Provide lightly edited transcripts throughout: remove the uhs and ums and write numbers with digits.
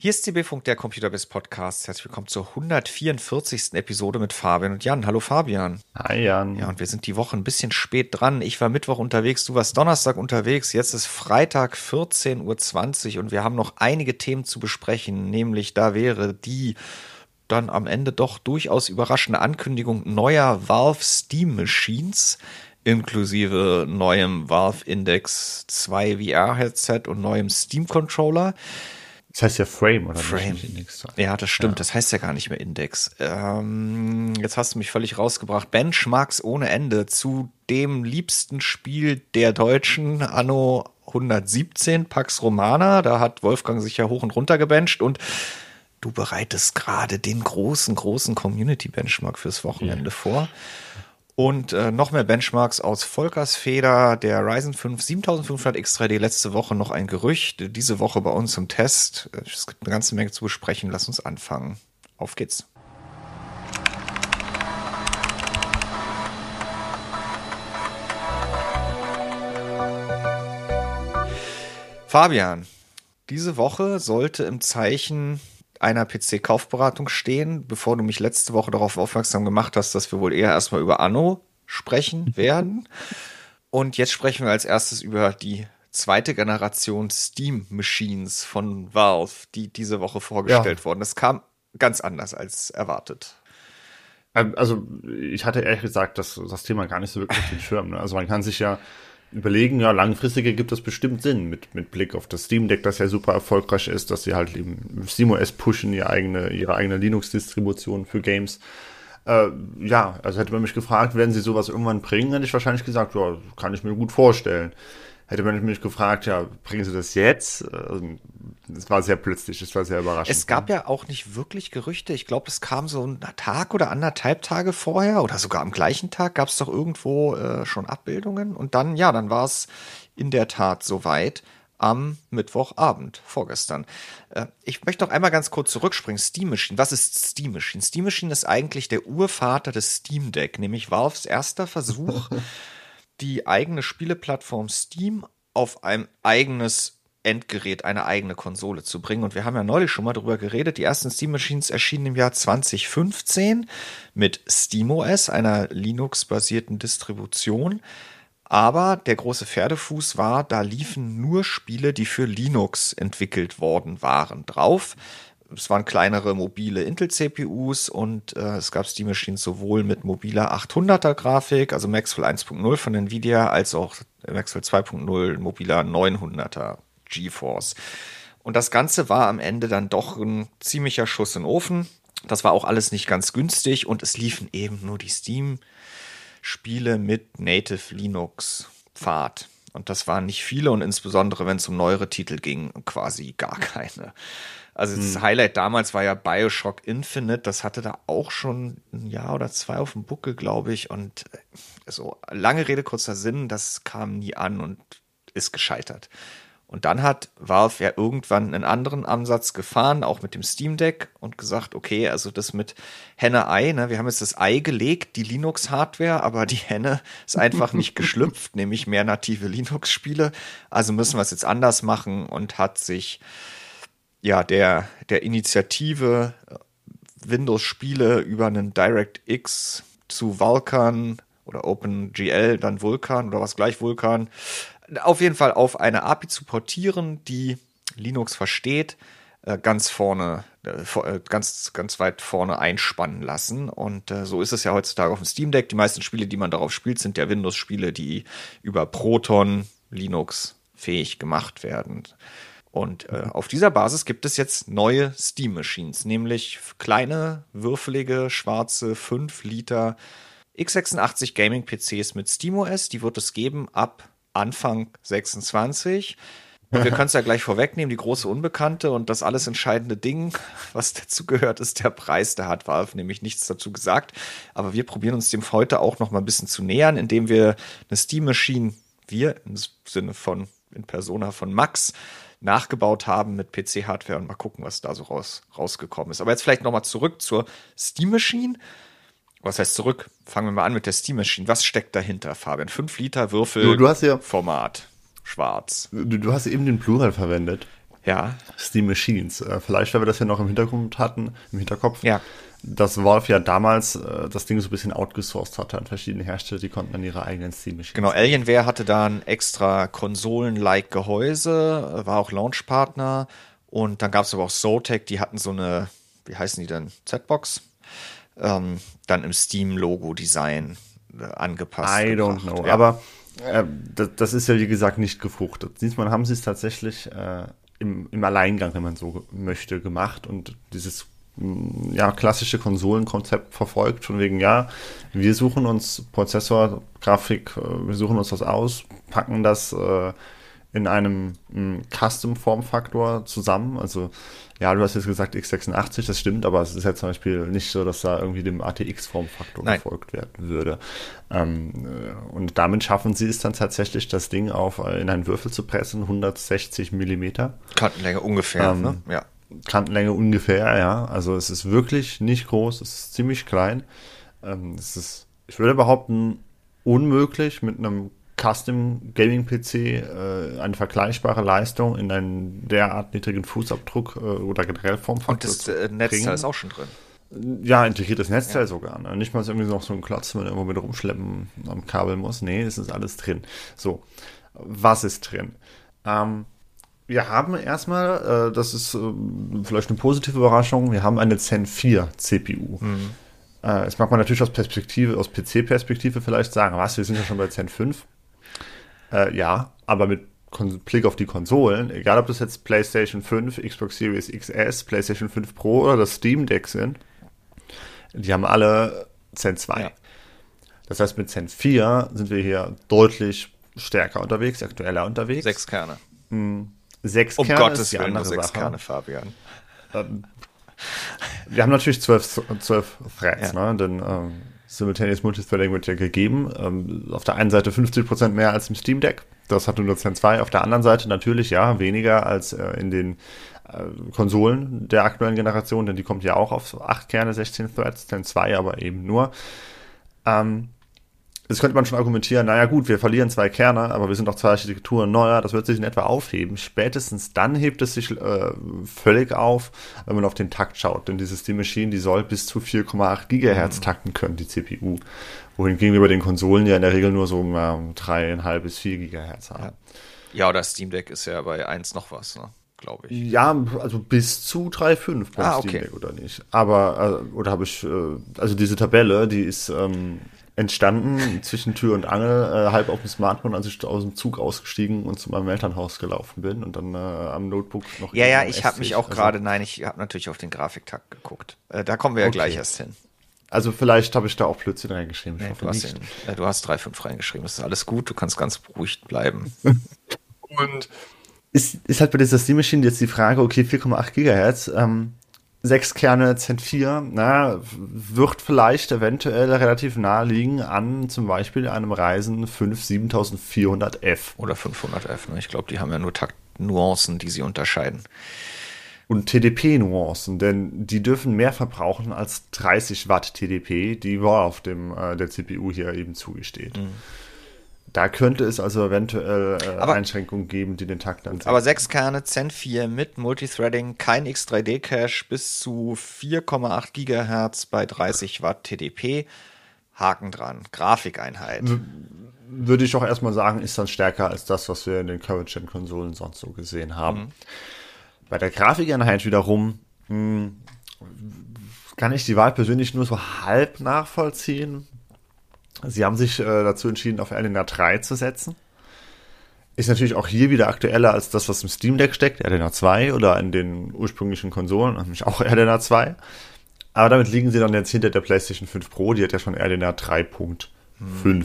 Hier ist CB-Funk, der Computerbiz Podcast. Herzlich willkommen zur 144. Episode mit Fabian und Jan. Hallo Fabian. Hi Jan. Ja, und wir sind die Woche ein bisschen spät dran. Ich war Mittwoch unterwegs, du warst Donnerstag unterwegs. Jetzt ist Freitag 14:20 Uhr und wir haben noch einige Themen zu besprechen. Nämlich da wäre die dann am Ende doch durchaus überraschende Ankündigung neuer Valve Steam Machines inklusive neuem Valve Index 2 VR-Headset und neuem Steam-Controller. Das heißt ja Frame, oder Frame. nicht Index? Ja, das stimmt. Ja. Das heißt ja gar nicht mehr Index. Jetzt hast du mich völlig rausgebracht. Benchmarks ohne Ende zu dem liebsten Spiel der Deutschen anno 117, Pax Romana. Da hat Wolfgang sich ja hoch und runter gebencht und du bereitest gerade den großen Community-Benchmark fürs Wochenende vor. Und noch mehr Benchmarks aus Volkers Feder, der Ryzen 5 7500 X3D, letzte Woche noch ein Gerücht, diese Woche bei uns im Test. Es gibt eine ganze Menge zu besprechen, lass uns anfangen. Auf geht's. Fabian, diese Woche sollte im Zeichen einer PC-Kaufberatung stehen, bevor du mich letzte Woche darauf aufmerksam gemacht hast, dass wir wohl eher erstmal über Anno sprechen werden. Und jetzt sprechen wir als erstes über die zweite Generation Steam Machines von Valve, die diese Woche vorgestellt wurden. Das kam ganz anders als erwartet. Also ich hatte ehrlich gesagt das Thema gar nicht so wirklich auf den Schirm. Ne? Also man kann sich ja überlegen, ja, langfristiger gibt es bestimmt Sinn mit Blick auf das Steam Deck, das ja super erfolgreich ist, dass sie halt eben SteamOS pushen, ihre eigene Linux-Distribution für Games. Ja, also hätte man mich gefragt, werden sie sowas irgendwann bringen, hätte ich wahrscheinlich gesagt, ja, kann ich mir gut vorstellen. Hätte man mich gefragt, ja, bringen sie das jetzt? Es war sehr plötzlich, es war sehr überraschend. Es gab ja auch nicht wirklich Gerüchte. Ich glaube, es kam so einen Tag oder anderthalb Tage vorher oder sogar am gleichen Tag gab es doch irgendwo schon Abbildungen. Und dann, ja, dann war es in der Tat soweit am Mittwochabend, vorgestern. Ich möchte noch einmal ganz kurz zurückspringen. Steam Machine, was ist Steam Machine? Steam Machine ist eigentlich der Urvater des Steam Deck, nämlich Valves erster Versuch, die eigene Spieleplattform Steam auf ein eigenes Endgerät, eine eigene Konsole zu bringen. Und wir haben ja neulich schon mal darüber geredet. Die ersten Steam Machines erschienen im Jahr 2015 mit SteamOS, einer Linux-basierten Distribution. Aber der große Pferdefuß war, da liefen nur Spiele, die für Linux entwickelt worden waren, drauf. Es waren kleinere mobile Intel-CPUs und es gab Steam Machines sowohl mit mobiler 800er Grafik, also Maxwell 1.0 von Nvidia, als auch Maxwell 2.0 mobiler 900er GeForce. Und das Ganze war am Ende dann doch ein ziemlicher Schuss in den Ofen. Das war auch alles nicht ganz günstig und es liefen eben nur die Steam-Spiele mit Native Linux-Pfad. Und das waren nicht viele und insbesondere, wenn es um neuere Titel ging, quasi gar keine. Also das Highlight damals war ja BioShock Infinite, das hatte da auch schon ein Jahr oder zwei auf dem Buckel, glaube ich. Und so lange Rede, kurzer Sinn, das kam nie an und ist gescheitert. Und dann hat Valve ja irgendwann einen anderen Ansatz gefahren, auch mit dem Steam Deck und gesagt, okay, also das mit Henne-Ei, ne, wir haben jetzt das Ei gelegt, die Linux-Hardware, aber die Henne ist einfach nicht geschlüpft, nämlich mehr native Linux-Spiele. Also müssen wir es jetzt anders machen und hat sich ja der Initiative Windows-Spiele über einen DirectX zu Vulkan oder OpenGL, dann Vulkan oder was gleich Vulkan, auf jeden Fall auf eine API zu portieren, die Linux versteht, ganz vorne, ganz weit vorne einspannen lassen. Und so ist es ja heutzutage auf dem Steam Deck. Die meisten Spiele, die man darauf spielt, sind ja Windows-Spiele, die über Proton Linux fähig gemacht werden. Und auf dieser Basis gibt es jetzt neue Steam Machines, nämlich kleine, würfelige, schwarze 5 Liter x86 Gaming PCs mit SteamOS. Die wird es geben ab Anfang 26. Und wir können es ja gleich vorwegnehmen, die große Unbekannte und das alles entscheidende Ding, was dazu gehört, ist der Preis. Da hat Valve nämlich nichts dazu gesagt. Aber wir probieren uns dem heute auch noch mal ein bisschen zu nähern, indem wir eine Steam Machine, wir im Sinne von, in Persona von Max, nachgebaut haben mit PC-Hardware und mal gucken, was da so rausgekommen ist. Aber jetzt vielleicht noch mal zurück zur Steam Machine. Was heißt zurück? Fangen wir mal an mit der Steam Machine. Was steckt dahinter, Fabian? 5 Liter Würfel, Du hast ja Format, schwarz. Du hast eben den Plural verwendet. Ja. Steam Machines. Vielleicht, weil wir das ja noch im Hinterkopf. Ja. Dass Valve ja damals das Ding so ein bisschen outgesourced hatte an verschiedene Hersteller, die konnten dann ihre eigenen Steam Machines. Genau, Alienware hatte da ein extra Konsolen-like Gehäuse, war auch Launchpartner. Und dann gab es aber auch Zotac, die hatten so eine, wie heißen die denn? Z-Box? Dann im Steam-Logo-Design angepasst. I don't know. Ja. Aber das ist ja, wie gesagt, nicht gefruchtet. Diesmal haben sie es tatsächlich im Alleingang, wenn man so möchte, gemacht und dieses klassische Konsolenkonzept verfolgt, von wegen, ja, wir suchen uns Prozessor, Grafik, wir suchen uns das aus, packen das in einem Custom-Formfaktor zusammen. Also, ja, du hast jetzt gesagt x86, das stimmt, aber es ist ja zum Beispiel nicht so, dass da irgendwie dem ATX-Formfaktor gefolgt werden würde. Und damit schaffen sie es dann tatsächlich, das Ding in einen Würfel zu pressen, 160 Millimeter. Kantenlänge ungefähr, ne? Ja. Kantenlänge ungefähr, ja. Also es ist wirklich nicht groß, es ist ziemlich klein. Es ist, ich würde behaupten, unmöglich mit einem Custom Gaming PC eine vergleichbare Leistung in einen derart niedrigen Fußabdruck oder generell Formfaktor. Und das Netzteil ist auch schon drin. Ja, integriertes Netzteil sogar. Ne? Nicht mal irgendwie noch so ein Klotz, wenn man irgendwo mit rumschleppen am Kabel muss. Nee, es ist alles drin. So, was ist drin? Wir haben erstmal, das ist vielleicht eine positive Überraschung, wir haben eine Zen 4 CPU. Jetzt mag man natürlich aus PC-Perspektive vielleicht sagen, was, wir sind ja schon bei Zen 5. Ja, aber mit Blick auf die Konsolen, egal ob das jetzt PlayStation 5, Xbox Series XS, PlayStation 5 Pro oder das Steam Deck sind, die haben alle Zen 2. Ja. Das heißt, mit Zen 4 sind wir hier deutlich stärker unterwegs, aktueller unterwegs. 6 Kerne. 6 um Kerne Gottes ist die Willen, andere 6 Sache. Kerne, Fabian. Wir haben natürlich 12 Threads, ja. Ne? Denn Simultaneous Multithreading wird ja gegeben. Auf der einen Seite 50% mehr als im Steam Deck. Das hat nur Zen 2. Auf der anderen Seite natürlich, ja, weniger als in den Konsolen der aktuellen Generation, denn die kommt ja auch auf 8 Kerne, 16 Threads, Zen 2 aber eben nur. Jetzt könnte man schon argumentieren, naja gut, wir verlieren 2 Kerne, aber wir sind auch 2 Architekturen neuer, das wird sich in etwa aufheben. Spätestens dann hebt es sich völlig auf, wenn man auf den Takt schaut. Denn diese Steam Machine, die soll bis zu 4,8 Gigahertz takten können, die CPU. Wohingegen wir bei den Konsolen ja in der Regel nur so 3,5 bis 4 Gigahertz haben. Ja, oder Steam Deck ist ja bei 1 noch was, ne? Glaube ich. Ja, also bis zu 3,5 beim Steam Deck oder nicht. Aber, oder habe ich, also diese Tabelle, die ist entstanden zwischen Tür und Angel, halb auf dem Smartphone, als ich aus dem Zug ausgestiegen und zu meinem Elternhaus gelaufen bin und dann am Notebook noch... Ja, ich habe mich auch gerade, ich habe natürlich auf den Grafiktakt geguckt. Da kommen wir ja gleich erst hin. Also vielleicht habe ich da auch Blödsinn reingeschrieben. Nee, du hast 3,5 reingeschrieben, das ist alles gut, du kannst ganz beruhigt bleiben. Und ist halt bei dieser Steam Machine jetzt die Frage, okay, 4,8 Gigahertz, 6 Kerne Zen 4, wird vielleicht eventuell relativ nahe liegen an zum Beispiel einem Ryzen 5 7400F. Oder 500F, ne? Ich glaube, die haben ja nur Taktnuancen, die sie unterscheiden. Und TDP-Nuancen, denn die dürfen mehr verbrauchen als 30 Watt TDP, die war auf dem der CPU hier eben zugesteht. Da könnte es also eventuell Einschränkungen geben, die den Takt dann... Aber 6 Kerne Zen 4 mit Multithreading, kein X3D-Cache bis zu 4,8 Gigahertz bei 30 Watt TDP. Haken dran. Grafikeinheit. Würde ich auch erstmal sagen, ist dann stärker als das, was wir in den Current-Gen-Konsolen sonst so gesehen haben. Bei der Grafikeinheit wiederum kann ich die Wahl persönlich nur so halb nachvollziehen. Sie haben sich dazu entschieden, auf RDNA 3 zu setzen. Ist natürlich auch hier wieder aktueller als das, was im Steam Deck steckt, RDNA 2 oder in den ursprünglichen Konsolen, nämlich auch RDNA 2. Aber damit liegen sie dann jetzt hinter der PlayStation 5 Pro, die hat ja schon RDNA 3.5.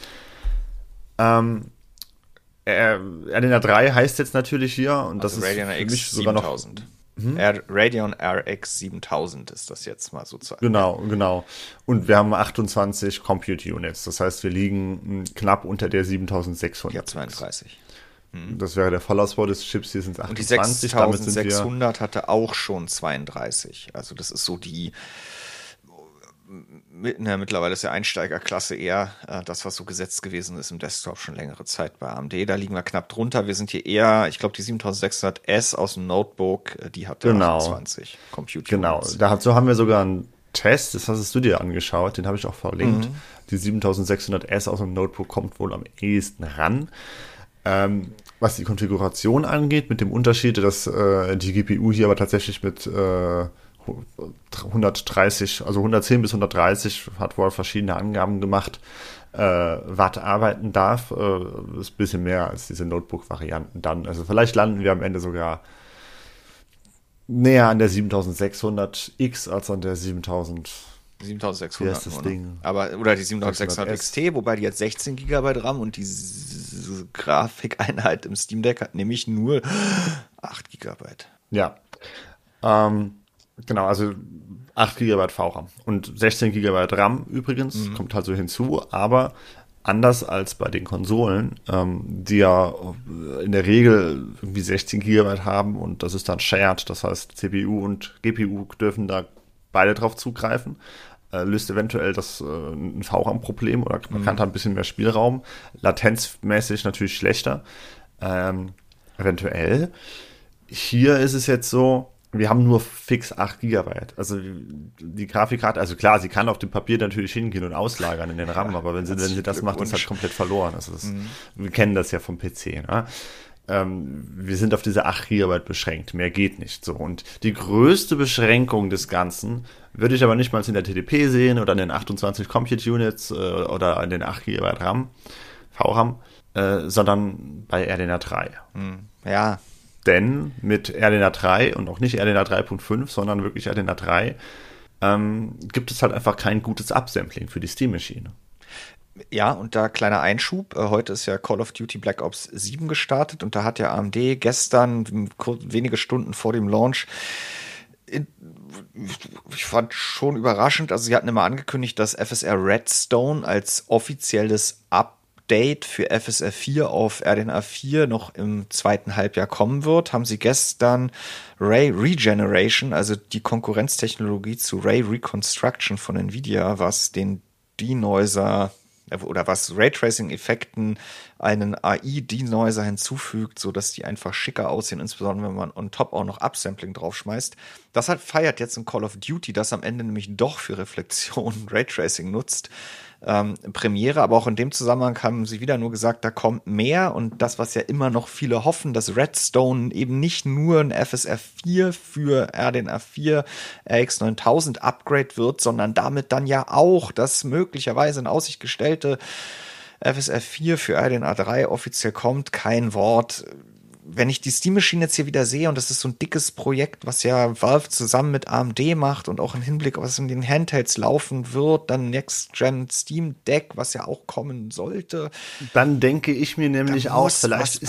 RDNA 3 heißt jetzt natürlich hier, und also das Radeon ist für mich RX sogar noch... 7000. Radeon RX 7000 ist das jetzt mal sozusagen. Genau. Und wir haben 28 Compute Units. Das heißt, wir liegen knapp unter der 7600. Ja, 32. Das wäre der Vollausbau des Chips. Hier sind es 28. Und die 6600 hatte auch schon 32. Also das ist so die Mittlerweile ist ja Einsteigerklasse eher das, was so gesetzt gewesen ist im Desktop schon längere Zeit bei AMD. Da liegen wir knapp drunter. Wir sind hier eher, ich glaube, die 7600S aus dem Notebook, die hatte 28 Compute Genau, Units. dazu haben wir sogar einen Test, das hast du dir angeschaut, den habe ich auch verlinkt. Die 7600S aus dem Notebook kommt wohl am ehesten ran. Was die Konfiguration angeht, mit dem Unterschied, dass die GPU hier aber tatsächlich mit 130, also 110 bis 130, hat wohl verschiedene Angaben gemacht, Watt arbeiten darf, ist ein bisschen mehr als diese Notebook-Varianten dann. Also vielleicht landen wir am Ende sogar näher an der 7600X als an der 7600. Wie heißt das Ding? Oder die 7600 XT, wobei die hat 16 GB RAM und diese Grafikeinheit im Steam Deck hat nämlich nur 8 GB. Ja. Genau, also 8 GB VRAM und 16 GB RAM übrigens, kommt halt so hinzu, aber anders als bei den Konsolen, die ja in der Regel irgendwie 16 GB haben und das ist dann shared, das heißt CPU und GPU dürfen da beide drauf zugreifen, löst eventuell das ein VRAM-Problem oder man kann da ein bisschen mehr Spielraum, latenzmäßig natürlich schlechter, eventuell. Hier ist es jetzt so, wir haben nur fix 8 GB. Also die Grafikkarte, also klar, sie kann auf dem Papier natürlich hingehen und auslagern in den RAM, aber wenn sie das macht, ist halt komplett verloren. Also wir kennen das ja vom PC. Ne? Wir sind auf diese 8 GB beschränkt, mehr geht nicht. So. Und die größte Beschränkung des Ganzen würde ich aber nicht mal in der TDP sehen oder an den 28 Compute Units oder an den 8 GB RAM, VRAM, sondern bei RDNA 3. Ja. Denn mit RDNA 3 und auch nicht RDNA 3.5, sondern wirklich RDNA 3, gibt es halt einfach kein gutes Upsampling für die Steam-Maschine. Ja, und da kleiner Einschub. Heute ist ja Call of Duty Black Ops 7 gestartet und da hat ja AMD gestern, wenige Stunden vor dem Launch, ich fand schon überraschend, also sie hatten immer angekündigt, dass FSR Redstone als offizielles Update für FSR 4 auf RDNA 4 noch im zweiten Halbjahr kommen wird, haben sie gestern Ray Regeneration, also die Konkurrenztechnologie zu Ray Reconstruction von Nvidia, was den Denoiser oder was Raytracing-Effekten einen AI-Denoiser hinzufügt, sodass die einfach schicker aussehen, insbesondere wenn man on top auch noch Upsampling draufschmeißt. Das feiert jetzt in Call of Duty, das am Ende nämlich doch für Reflexion Raytracing nutzt. Premiere, aber auch in dem Zusammenhang haben sie wieder nur gesagt, da kommt mehr und das, was ja immer noch viele hoffen, dass Redstone eben nicht nur ein FSR 4 für RDNA 4 RX 9000 Upgrade wird, sondern damit dann ja auch das möglicherweise in Aussicht gestellte FSR 4 für RDNA 3 offiziell kommt, kein Wort. Wenn ich die Steam Machine jetzt hier wieder sehe, und das ist so ein dickes Projekt, was ja Valve zusammen mit AMD macht und auch im Hinblick, was in den Handhelds laufen wird, dann Next Gen Steam Deck, was ja auch kommen sollte. Dann denke ich mir nämlich auch, vielleicht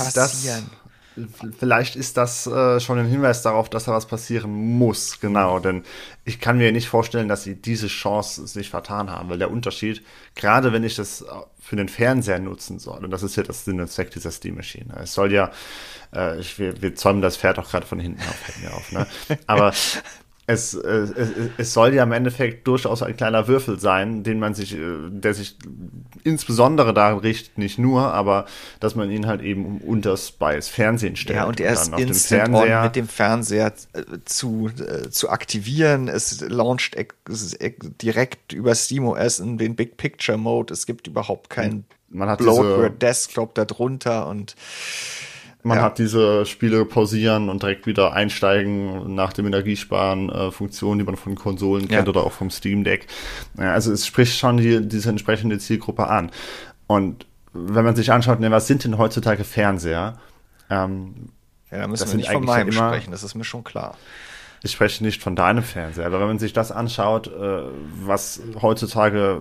ist das schon ein Hinweis darauf, dass da was passieren muss. Genau, denn ich kann mir nicht vorstellen, dass sie diese Chance sich vertan haben, weil der Unterschied, gerade wenn ich das für den Fernseher nutzen soll, und das ist ja das Sinn und Zweck dieser Steam-Maschine. Es soll ja, wir zäumen das Pferd auch gerade von hinten auf, fällt mir auf, ne? Aber es soll ja im Endeffekt durchaus ein kleiner Würfel sein, der sich insbesondere daran richtet, nicht nur, aber dass man ihn halt eben unters Bias Fernsehen stellt. Ja, und er ist instant on mit dem Fernseher zu aktivieren. Es launcht direkt über SteamOS in den Big Picture Mode. Es gibt überhaupt keinen Bloatware Desktop darunter und man hat diese Spiele pausieren und direkt wieder einsteigen nach dem Energiesparen, Funktionen, die man von Konsolen kennt oder auch vom Steam Deck. Also es spricht schon diese entsprechende Zielgruppe an. Und wenn man sich anschaut, was sind denn heutzutage Fernseher? Da müssen wir nicht von meinem sprechen, das ist mir schon klar. Ich spreche nicht von deinem Fernseher, aber wenn man sich das anschaut, was heutzutage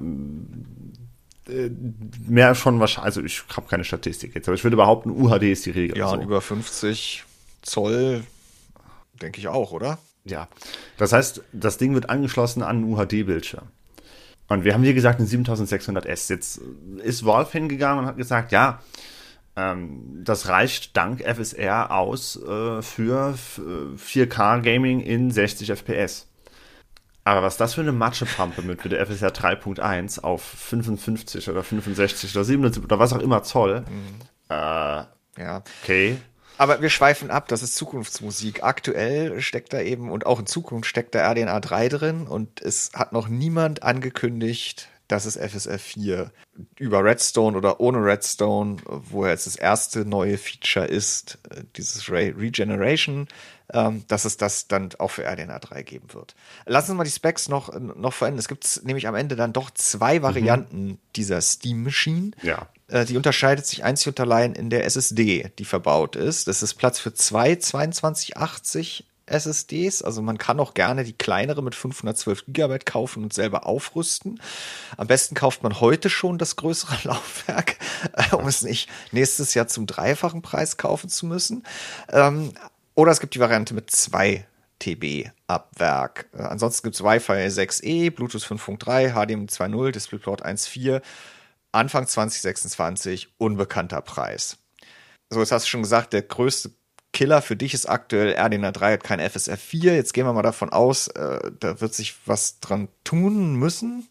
mehr schon wahrscheinlich, also ich habe keine Statistik jetzt, aber ich würde behaupten, UHD ist die Regel. Ja, und über 50 Zoll denke ich auch, oder? Ja, das heißt, das Ding wird angeschlossen an einen UHD-Bildschirm. Und wir haben hier gesagt, eine 7600S. Jetzt ist Valve hingegangen und hat gesagt, ja, das reicht dank FSR aus für 4K-Gaming in 60 FPS. Aber was das für eine Matschepampe mit der FSR 3.1 auf 55 oder 65 oder 77 oder was auch immer Zoll. Ja. Okay. Aber wir schweifen ab, das ist Zukunftsmusik. Aktuell steckt da eben und auch in Zukunft steckt da RDNA 3 drin und es hat noch niemand angekündigt, dass es FSR 4 über Redstone oder ohne Redstone, wo jetzt das erste neue Feature ist, dieses Regeneration, dass es das dann auch für RDNA 3 geben wird. Lassen Sie mal die Specs noch verändern. Es gibt nämlich am Ende dann doch zwei Varianten dieser Steam Machine. Ja. Die unterscheidet sich einzig und allein in der SSD, die verbaut ist. Es ist Platz für zwei 2280 SSDs. Also man kann auch gerne die kleinere mit 512 GB kaufen und selber aufrüsten. Am besten kauft man heute schon das größere Laufwerk, um es nicht nächstes Jahr zum dreifachen Preis kaufen zu müssen. Oder es gibt die Variante mit 2 TB ab Werk. Ansonsten gibt es Wi-Fi 6E, Bluetooth 5.3, HDMI 2.0, DisplayPort 1.4. Anfang 2026, unbekannter Preis. So, jetzt hast du schon gesagt, der größte Killer für dich ist aktuell RDNA 3 hat kein FSR 4. Jetzt gehen wir mal davon aus, da wird sich was dran tun müssen.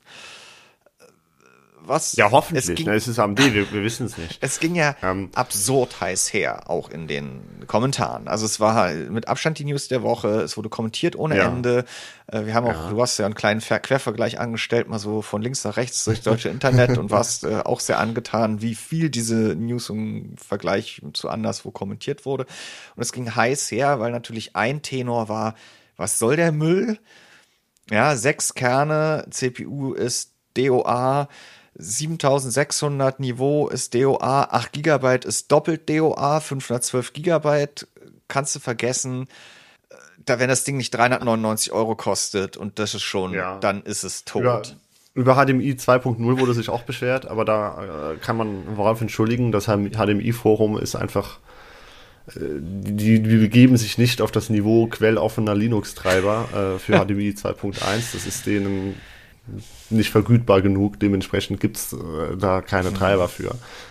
Was? Ja, hoffentlich. Es ist AMD, wir wissen es nicht. Es ging ja absurd heiß her, auch in den Kommentaren. Also es war mit Abstand die News der Woche, es wurde kommentiert ohne Ende. Wir haben auch, du hast ja einen kleinen Quervergleich angestellt, mal so von links nach rechts durchs deutsche Internet und warst auch sehr angetan, wie viel diese News im Vergleich zu anderswo kommentiert wurde. Und es ging heiß her, weil natürlich ein Tenor war, was soll der Müll? Ja, 6 Kerne, CPU ist DOA, 7600 Niveau ist DOA, 8 GB ist doppelt DOA, 512 GB kannst du vergessen. Da, wenn das Ding nicht 399 € kostet und das ist schon, dann ist es tot. Über HDMI 2.0 wurde sich auch beschwert, aber da kann man worauf entschuldigen, das HDMI-Forum ist einfach, die begeben sich nicht auf das Niveau quelloffener Linux-Treiber für HDMI 2.1, das ist denen nicht vergütbar genug, dementsprechend gibt's da keine Treiber für.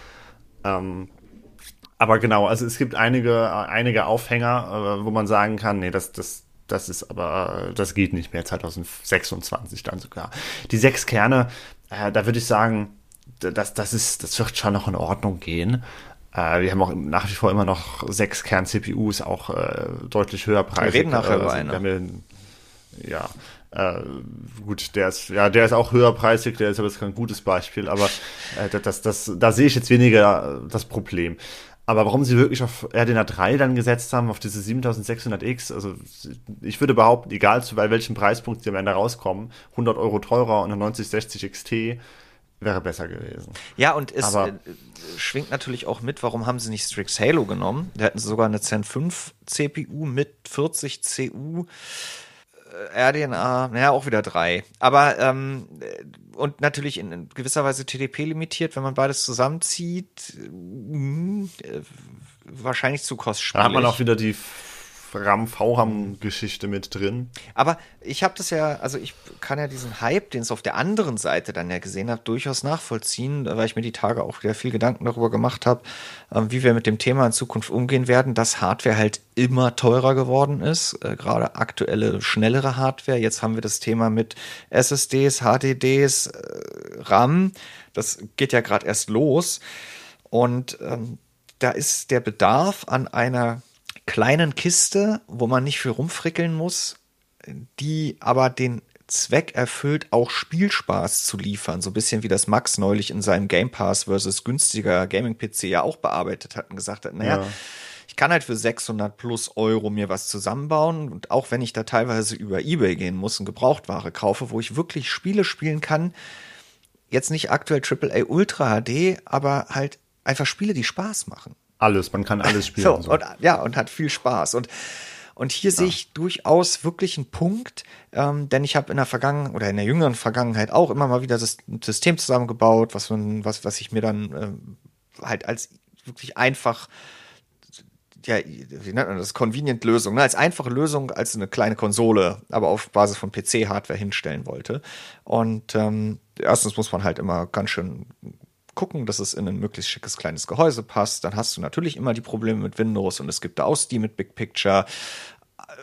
Aber genau, also es gibt einige Aufhänger, wo man sagen kann, nee, das ist aber, das geht nicht mehr, 2026 dann sogar. Die 6 Kerne, da würde ich sagen, das wird schon noch in Ordnung gehen. Wir haben auch nach wie vor immer noch 6 Kern-CPUs, auch deutlich höherpreisig. Wir reden nachher über eine. Gut, der ist auch höherpreisig, der ist aber jetzt kein gutes Beispiel, aber da sehe ich jetzt weniger das Problem. Aber warum sie wirklich auf RDNA 3 dann gesetzt haben, auf diese 7600X, also ich würde behaupten, egal bei welchem Preispunkt sie am Ende rauskommen, 100 € teurer und eine 9060 XT wäre besser gewesen. Ja, und es schwingt natürlich auch mit, warum haben sie nicht Strix Halo genommen? Da hätten sie sogar eine Zen 5 CPU mit 40 CU, RDNA, naja, auch wieder 3. Aber, und natürlich in gewisser Weise TDP limitiert, wenn man beides zusammenzieht, wahrscheinlich zu kostspielig. Da hat man auch wieder die RAM-VRAM-Geschichte mit drin. Aber ich habe das ja, also ich kann ja diesen Hype, den es auf der anderen Seite dann ja gesehen habe, durchaus nachvollziehen, weil ich mir die Tage auch wieder viel Gedanken darüber gemacht habe, wie wir mit dem Thema in Zukunft umgehen werden, dass Hardware halt immer teurer geworden ist, gerade aktuelle, schnellere Hardware. Jetzt haben wir das Thema mit SSDs, HDDs, RAM, das geht ja gerade erst los und da ist der Bedarf an einer kleinen Kiste, wo man nicht viel rumfrickeln muss, die aber den Zweck erfüllt, auch Spielspaß zu liefern. So ein bisschen wie das Max neulich in seinem Game Pass versus günstiger Gaming-PC ja auch bearbeitet hat und gesagt hat, naja, ich kann halt für 600 plus € mir was zusammenbauen und auch wenn ich da teilweise über eBay gehen muss und Gebrauchtware kaufe, wo ich wirklich Spiele spielen kann, jetzt nicht aktuell AAA Ultra HD, aber halt einfach Spiele, die Spaß machen. Alles, man kann alles spielen. So. Und hat viel Spaß. Und hier sehe ich durchaus wirklich einen Punkt, denn ich habe in der jüngeren Vergangenheit auch immer mal wieder das System zusammengebaut, was ich mir dann halt als wirklich einfach, ja, wie nennt man das, Convenient-Lösung, ne? Als einfache Lösung, als eine kleine Konsole, aber auf Basis von PC-Hardware hinstellen wollte. Und erstens muss man halt immer ganz schön gucken, dass es in ein möglichst schickes kleines Gehäuse passt. Dann hast du natürlich immer die Probleme mit Windows und es gibt da auch Steam mit Big Picture.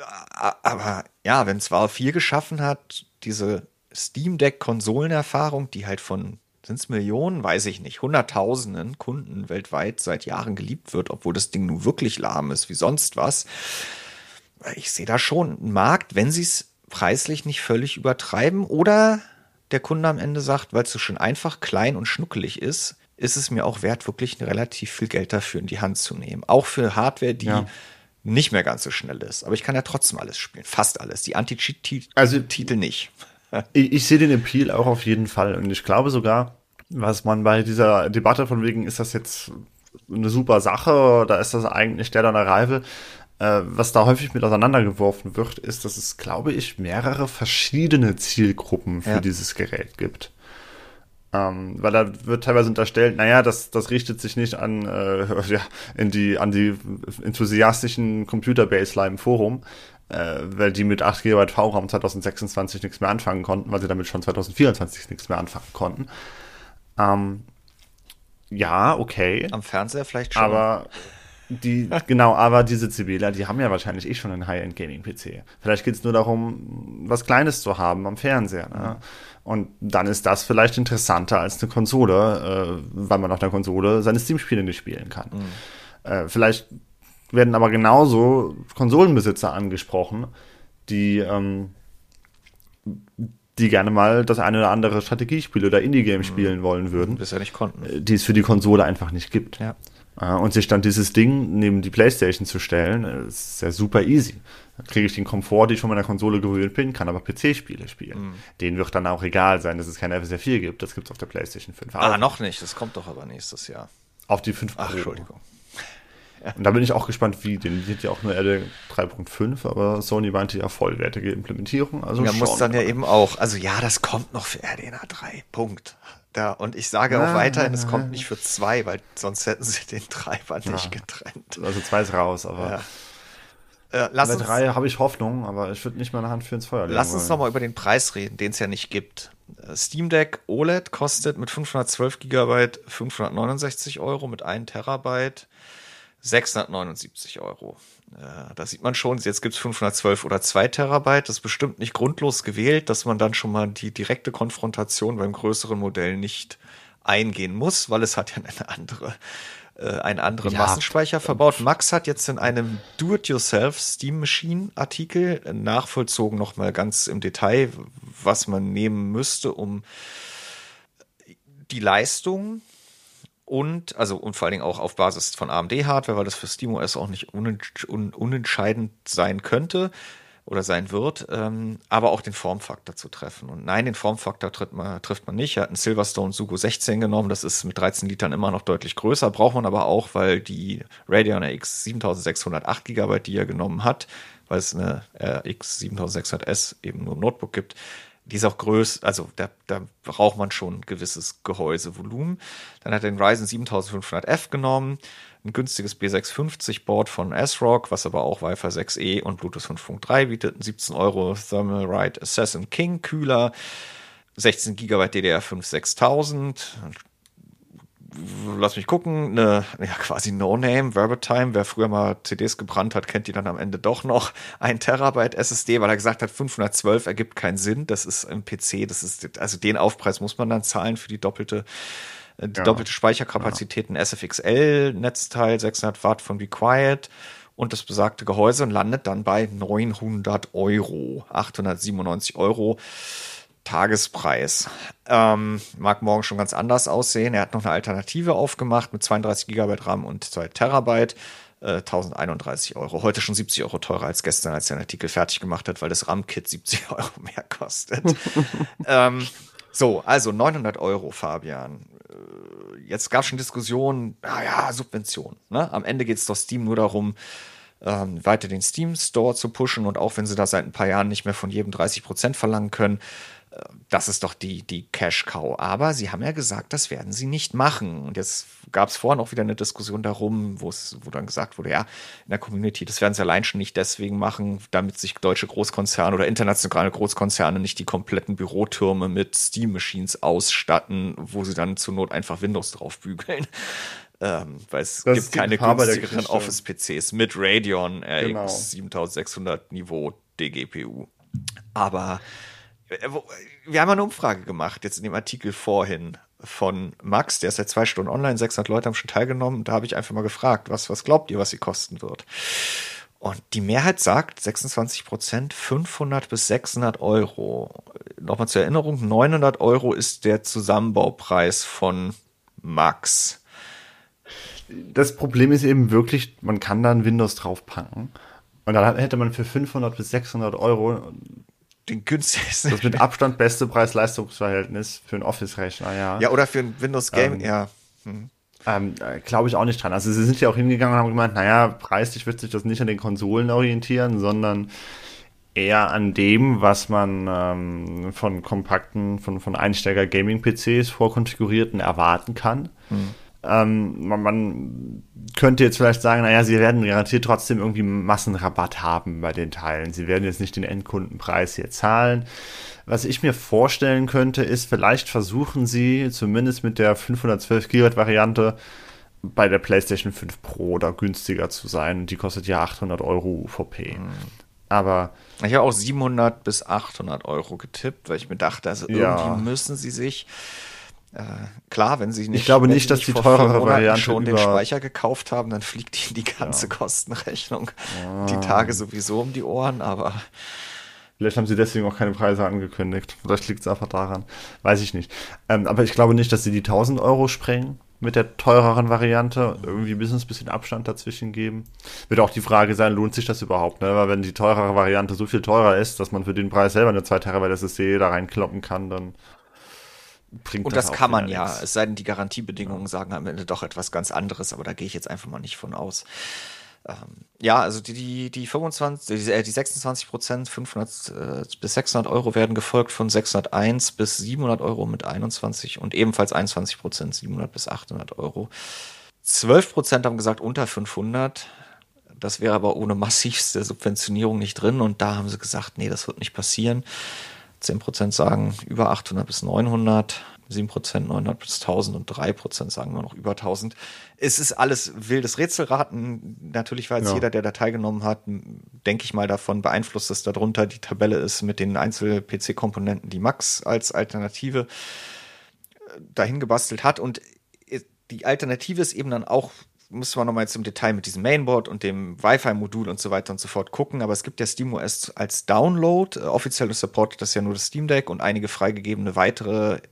Aber ja, wenn es Valve 4 geschaffen hat, diese Steam Deck-Konsolenerfahrung, die halt von, sind es Millionen, weiß ich nicht, Hunderttausenden Kunden weltweit seit Jahren geliebt wird, obwohl das Ding nun wirklich lahm ist wie sonst was. Ich sehe da schon einen Markt, wenn sie es preislich nicht völlig übertreiben oder der Kunde am Ende sagt, weil es so schön einfach, klein und schnuckelig ist es mir auch wert, wirklich relativ viel Geld dafür in die Hand zu nehmen. Auch für Hardware, die nicht mehr ganz so schnell ist. Aber ich kann ja trotzdem alles spielen. Fast alles. Die Anti-Cheat-Titel nicht. Ich sehe den Appeal auch auf jeden Fall. Und ich glaube sogar, was man bei dieser Debatte von wegen, ist das jetzt eine super Sache oder ist das eigentlich der oder Arrival, was da häufig mit auseinandergeworfen wird, ist, dass es, glaube ich, mehrere verschiedene Zielgruppen für dieses Gerät gibt. Weil da wird teilweise unterstellt, naja, das richtet sich nicht an die enthusiastischen Computer-Baseline im Forum, weil die mit 8 GB VRAM 2026 nichts mehr anfangen konnten, weil sie damit schon 2024 nichts mehr anfangen konnten. Ja, okay. Am Fernseher vielleicht schon. Aber aber diese CBler, die haben ja wahrscheinlich schon einen High-End-Gaming-PC. Vielleicht geht es nur darum, was Kleines zu haben am Fernseher. Ne? Und dann ist das vielleicht interessanter als eine Konsole, weil man auf der Konsole seine Steam-Spiele nicht spielen kann. Vielleicht werden aber genauso Konsolenbesitzer angesprochen, die gerne mal das eine oder andere Strategiespiel oder Indie-Game spielen wollen würden. Bisher nicht konnten. Die es für die Konsole einfach nicht gibt. Ja. Und sich dann dieses Ding neben die Playstation zu stellen, ist ja super easy. Dann kriege ich den Komfort, den ich von meiner Konsole gewöhnt bin, kann aber PC-Spiele spielen. Denen wird dann auch egal sein, dass es kein FSR 4 gibt. Das gibt es auf der Playstation 5 auch. Noch nicht. Das kommt doch aber nächstes Jahr. Auf die 5 Pro. Ach, Entschuldigung. Ja. Und da bin ich auch gespannt, wie. Denn die hat ja auch nur RD 3.5, aber Sony meinte ja vollwertige Implementierung. Also ja, muss dann ja eben auch. Also ja, das kommt noch für RDNA 3. Punkt. Da, und ich sage auch weiterhin, es kommt nicht für 2, weil sonst hätten sie den Treiber nicht getrennt. Also 2 ist raus, aber bei 3 habe ich Hoffnung, aber ich würde nicht meine Hand für ins Feuer legen. Lass uns nochmal über den Preis reden, den es ja nicht gibt. Steam Deck OLED kostet mit 512 GB 569 €, mit 1 Terabyte 679 €. Da sieht man schon, jetzt gibt es 512 oder 2 Terabyte. Das ist bestimmt nicht grundlos gewählt, dass man dann schon mal die direkte Konfrontation beim größeren Modell nicht eingehen muss, weil es hat ja einen anderen Massenspeicher verbaut. Max hat jetzt in einem Do-it-yourself Steam Machine Artikel nachvollzogen nochmal ganz im Detail, was man nehmen müsste, um die Leistung und vor allen Dingen auch auf Basis von AMD-Hardware, weil das für SteamOS auch nicht unentscheidend sein könnte oder sein wird, aber auch den Formfaktor zu treffen. Und nein, den Formfaktor trifft man nicht. Er hat einen Silverstone Sugo 16 genommen, das ist mit 13 Litern immer noch deutlich größer, braucht man aber auch, weil die Radeon RX 7608 GB, die er genommen hat, weil es eine RX 7600S eben nur im Notebook gibt, die ist auch größer, also da braucht man schon ein gewisses Gehäusevolumen. Dann hat er den Ryzen 7500F genommen, ein günstiges B650-Board von ASRock, was aber auch Wi-Fi 6E und Bluetooth 5.3 bietet, 17 € Thermalright Assassin King Kühler, 16 GB DDR5 6000, lass mich gucken, quasi No-Name, Verbatime, wer früher mal CDs gebrannt hat, kennt die dann am Ende doch noch, 1 Terabyte SSD, weil er gesagt hat, 512 ergibt keinen Sinn, das ist im PC, also den Aufpreis muss man dann zahlen für die doppelte Speicherkapazität, ein SFXL-Netzteil, 600 Watt von Required und das besagte Gehäuse und landet dann bei 900 €, 897 € Tagespreis. Mag morgen schon ganz anders aussehen. Er hat noch eine Alternative aufgemacht mit 32 GB RAM und 2 Terabyte. 1031 €. Heute schon 70 € teurer als gestern, als er den Artikel fertig gemacht hat, weil das RAM-Kit 70 € mehr kostet. Also 900 €, Fabian. Jetzt gab es schon Diskussionen, Subvention. Ne? Am Ende geht es doch Steam nur darum, weiter den Steam Store zu pushen und auch wenn sie da seit ein paar Jahren nicht mehr von jedem 30% verlangen können, das ist doch die Cash-Cow. Aber sie haben ja gesagt, das werden sie nicht machen. Und jetzt gab es vorhin auch wieder eine Diskussion darum, wo dann gesagt wurde, ja, in der Community, das werden sie allein schon nicht deswegen machen, damit sich deutsche Großkonzerne oder internationale Großkonzerne nicht die kompletten Bürotürme mit Steam-Machines ausstatten, wo sie dann zur Not einfach Windows drauf bügeln. weil es Das gibt ist die keine Gefahr bei der günstigeren Geschichte. Office-PCs mit Radeon Genau. RX 7600 Niveau DGPU. Aber wir haben eine Umfrage gemacht, jetzt in dem Artikel vorhin von Max, der ist seit 2 Stunden online, 600 Leute haben schon teilgenommen. Da habe ich einfach mal gefragt, was glaubt ihr, was sie kosten wird? Und die Mehrheit sagt, 26%, 500 bis 600 Euro. Nochmal zur Erinnerung, 900 Euro ist der Zusammenbaupreis von Max. Das Problem ist eben wirklich, man kann da ein Windows draufpacken. Und dann hätte man für 500 bis 600 Euro Den günstigsten. das mit Abstand beste Preis-Leistungs-Verhältnis für einen Office-Rechner, ja. Ja, oder für ein Windows Game, ja. Glaube ich auch nicht dran. Also sie sind ja auch hingegangen und haben gemeint, naja, preislich wird sich das nicht an den Konsolen orientieren, sondern eher an dem, was man von kompakten, von Einsteiger-Gaming-PCs vorkonfigurierten erwarten kann. Man könnte jetzt vielleicht sagen, naja, sie werden garantiert trotzdem irgendwie Massenrabatt haben bei den Teilen. Sie werden jetzt nicht den Endkundenpreis hier zahlen. Was ich mir vorstellen könnte, ist, vielleicht versuchen sie zumindest mit der 512 GB Variante bei der PlayStation 5 Pro oder günstiger zu sein. Und die kostet ja 800 Euro UVP. Aber ich habe auch 700 bis 800 Euro getippt, weil ich mir dachte, also irgendwie müssen sie sich klar, wenn sie nicht, ich glaube nicht, dass die teurere Variante schon den Speicher gekauft haben, dann fliegt ihnen die ganze Kostenrechnung die Tage sowieso um die Ohren, aber vielleicht haben sie deswegen auch keine Preise angekündigt. Vielleicht liegt es einfach daran. Weiß ich nicht. Aber ich glaube nicht, dass sie die 1000 Euro sprengen mit der teureren Variante. Irgendwie müssen es ein bisschen Abstand dazwischen geben. Wird auch die Frage sein, lohnt sich das überhaupt? Ne? Weil wenn die teurere Variante so viel teurer ist, dass man für den Preis selber eine 2 Terabyte SSD da reinkloppen kann, dann bringt und das das auch kann man wieder ja, nichts. es sei denn, die Garantiebedingungen sagen am Ende doch etwas ganz anderes, aber da gehe ich jetzt einfach mal nicht von aus. Ja, also die 26%, 500 bis 600 Euro werden gefolgt von 601 bis 700 Euro mit 21 und ebenfalls 21%, 700 bis 800 Euro. 12% haben gesagt unter 500. Das wäre aber ohne massivste Subventionierung nicht drin und da haben sie gesagt, nee, das wird nicht passieren. 10% sagen über 800 bis 900, 7% 900 bis 1000 und 3% sagen nur noch über 1000. Es ist alles wildes Rätselraten. Natürlich war jetzt jeder, der da teilgenommen hat, denke ich mal davon beeinflusst, dass darunter die Tabelle ist mit den Einzel-PC-Komponenten, die Max als Alternative dahin gebastelt hat. Und die Alternative ist eben dann auch, müssen wir nochmal jetzt im Detail mit diesem Mainboard und dem Wi-Fi-Modul und so weiter und so fort gucken, aber es gibt ja SteamOS als Download, offiziell supportet das ja nur das Steam Deck und einige freigegebene weitere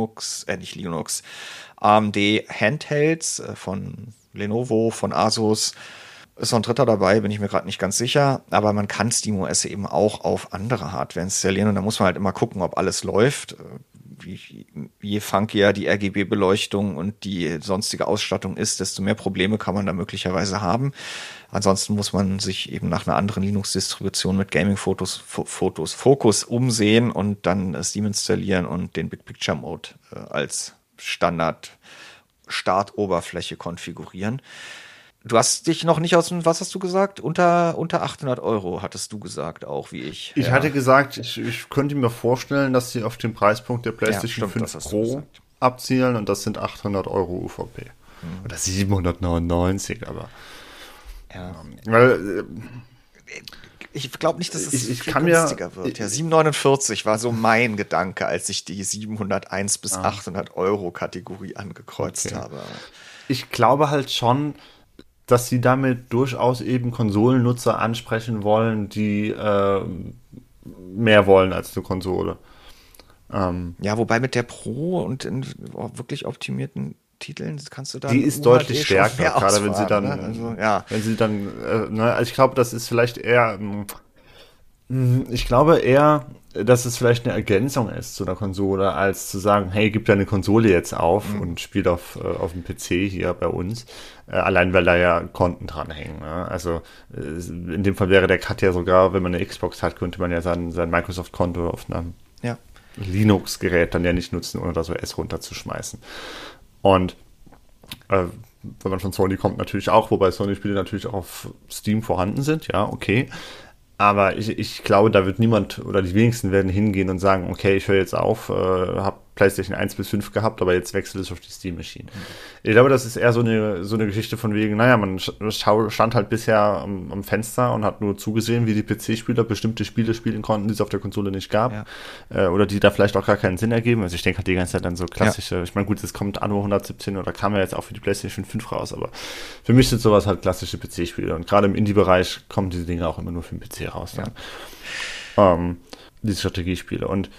AMD Handhelds von Lenovo, von Asus, ist noch ein dritter dabei, bin ich mir gerade nicht ganz sicher, aber man kann SteamOS eben auch auf andere Hardware installieren und da muss man halt immer gucken, ob alles läuft. Je funkier die RGB-Beleuchtung und die sonstige Ausstattung ist, desto mehr Probleme kann man da möglicherweise haben. Ansonsten muss man sich eben nach einer anderen Linux-Distribution mit Gaming-Fokus umsehen und dann Steam installieren und den Big Picture Mode als Standard-Startoberfläche konfigurieren. Du hast dich noch nicht was hast du gesagt? Unter 800 Euro hattest du gesagt, auch wie ich. Ich hatte gesagt, ich könnte mir vorstellen, dass sie auf den Preispunkt der PlayStation 5 Pro abzielen und das sind 800 Euro UVP. Oder 799, aber. Ja. Weil, ich glaube nicht, dass es ich viel kann günstiger wird. Ja, 749 war so mein Gedanke, als ich die 701 bis 800 Euro Kategorie angekreuzt habe. Ich glaube halt schon, dass sie damit durchaus eben Konsolennutzer ansprechen wollen, die mehr wollen als eine Konsole. Ja, wobei mit der Pro und in wirklich optimierten Titeln kannst du dann die ist deutlich stärker, gerade wenn sie dann, ne? Also, ja. Wenn sie dann, also ich glaube, das ist vielleicht eher, ich glaube eher, dass es vielleicht eine Ergänzung ist zu einer Konsole, als zu sagen, hey, gib deine Konsole jetzt auf und spiel auf dem PC hier bei uns. Allein, weil da ja Konten dranhängen. Ne? Also in dem Fall wäre der Cut ja sogar, wenn man eine Xbox hat, könnte man ja sein Microsoft-Konto auf einem Linux-Gerät dann ja nicht nutzen, ohne das OS runterzuschmeißen. Und wenn man von Sony kommt, natürlich auch, wobei Sony-Spiele natürlich auch auf Steam vorhanden sind, ja, okay. Aber ich glaube, da wird niemand oder die wenigsten werden hingehen und sagen, okay, ich höre jetzt auf, habe PlayStation 1 bis 5 gehabt, aber jetzt wechselt es auf die Steam Machine. Ich glaube, das ist eher so eine Geschichte von wegen, naja, man stand halt bisher am Fenster und hat nur zugesehen, wie die PC-Spieler bestimmte Spiele spielen konnten, die es auf der Konsole nicht gab. Ja. Oder die da vielleicht auch gar keinen Sinn ergeben. Also ich denke halt die ganze Zeit an so klassische, ich meine, gut, es kommt Anno 117 oder kam ja jetzt auch für die PlayStation 5 raus, aber für mich sind sowas halt klassische PC-Spiele. Und gerade im Indie-Bereich kommen diese Dinge auch immer nur für den PC raus. Dann. Diese Strategiespiele. Und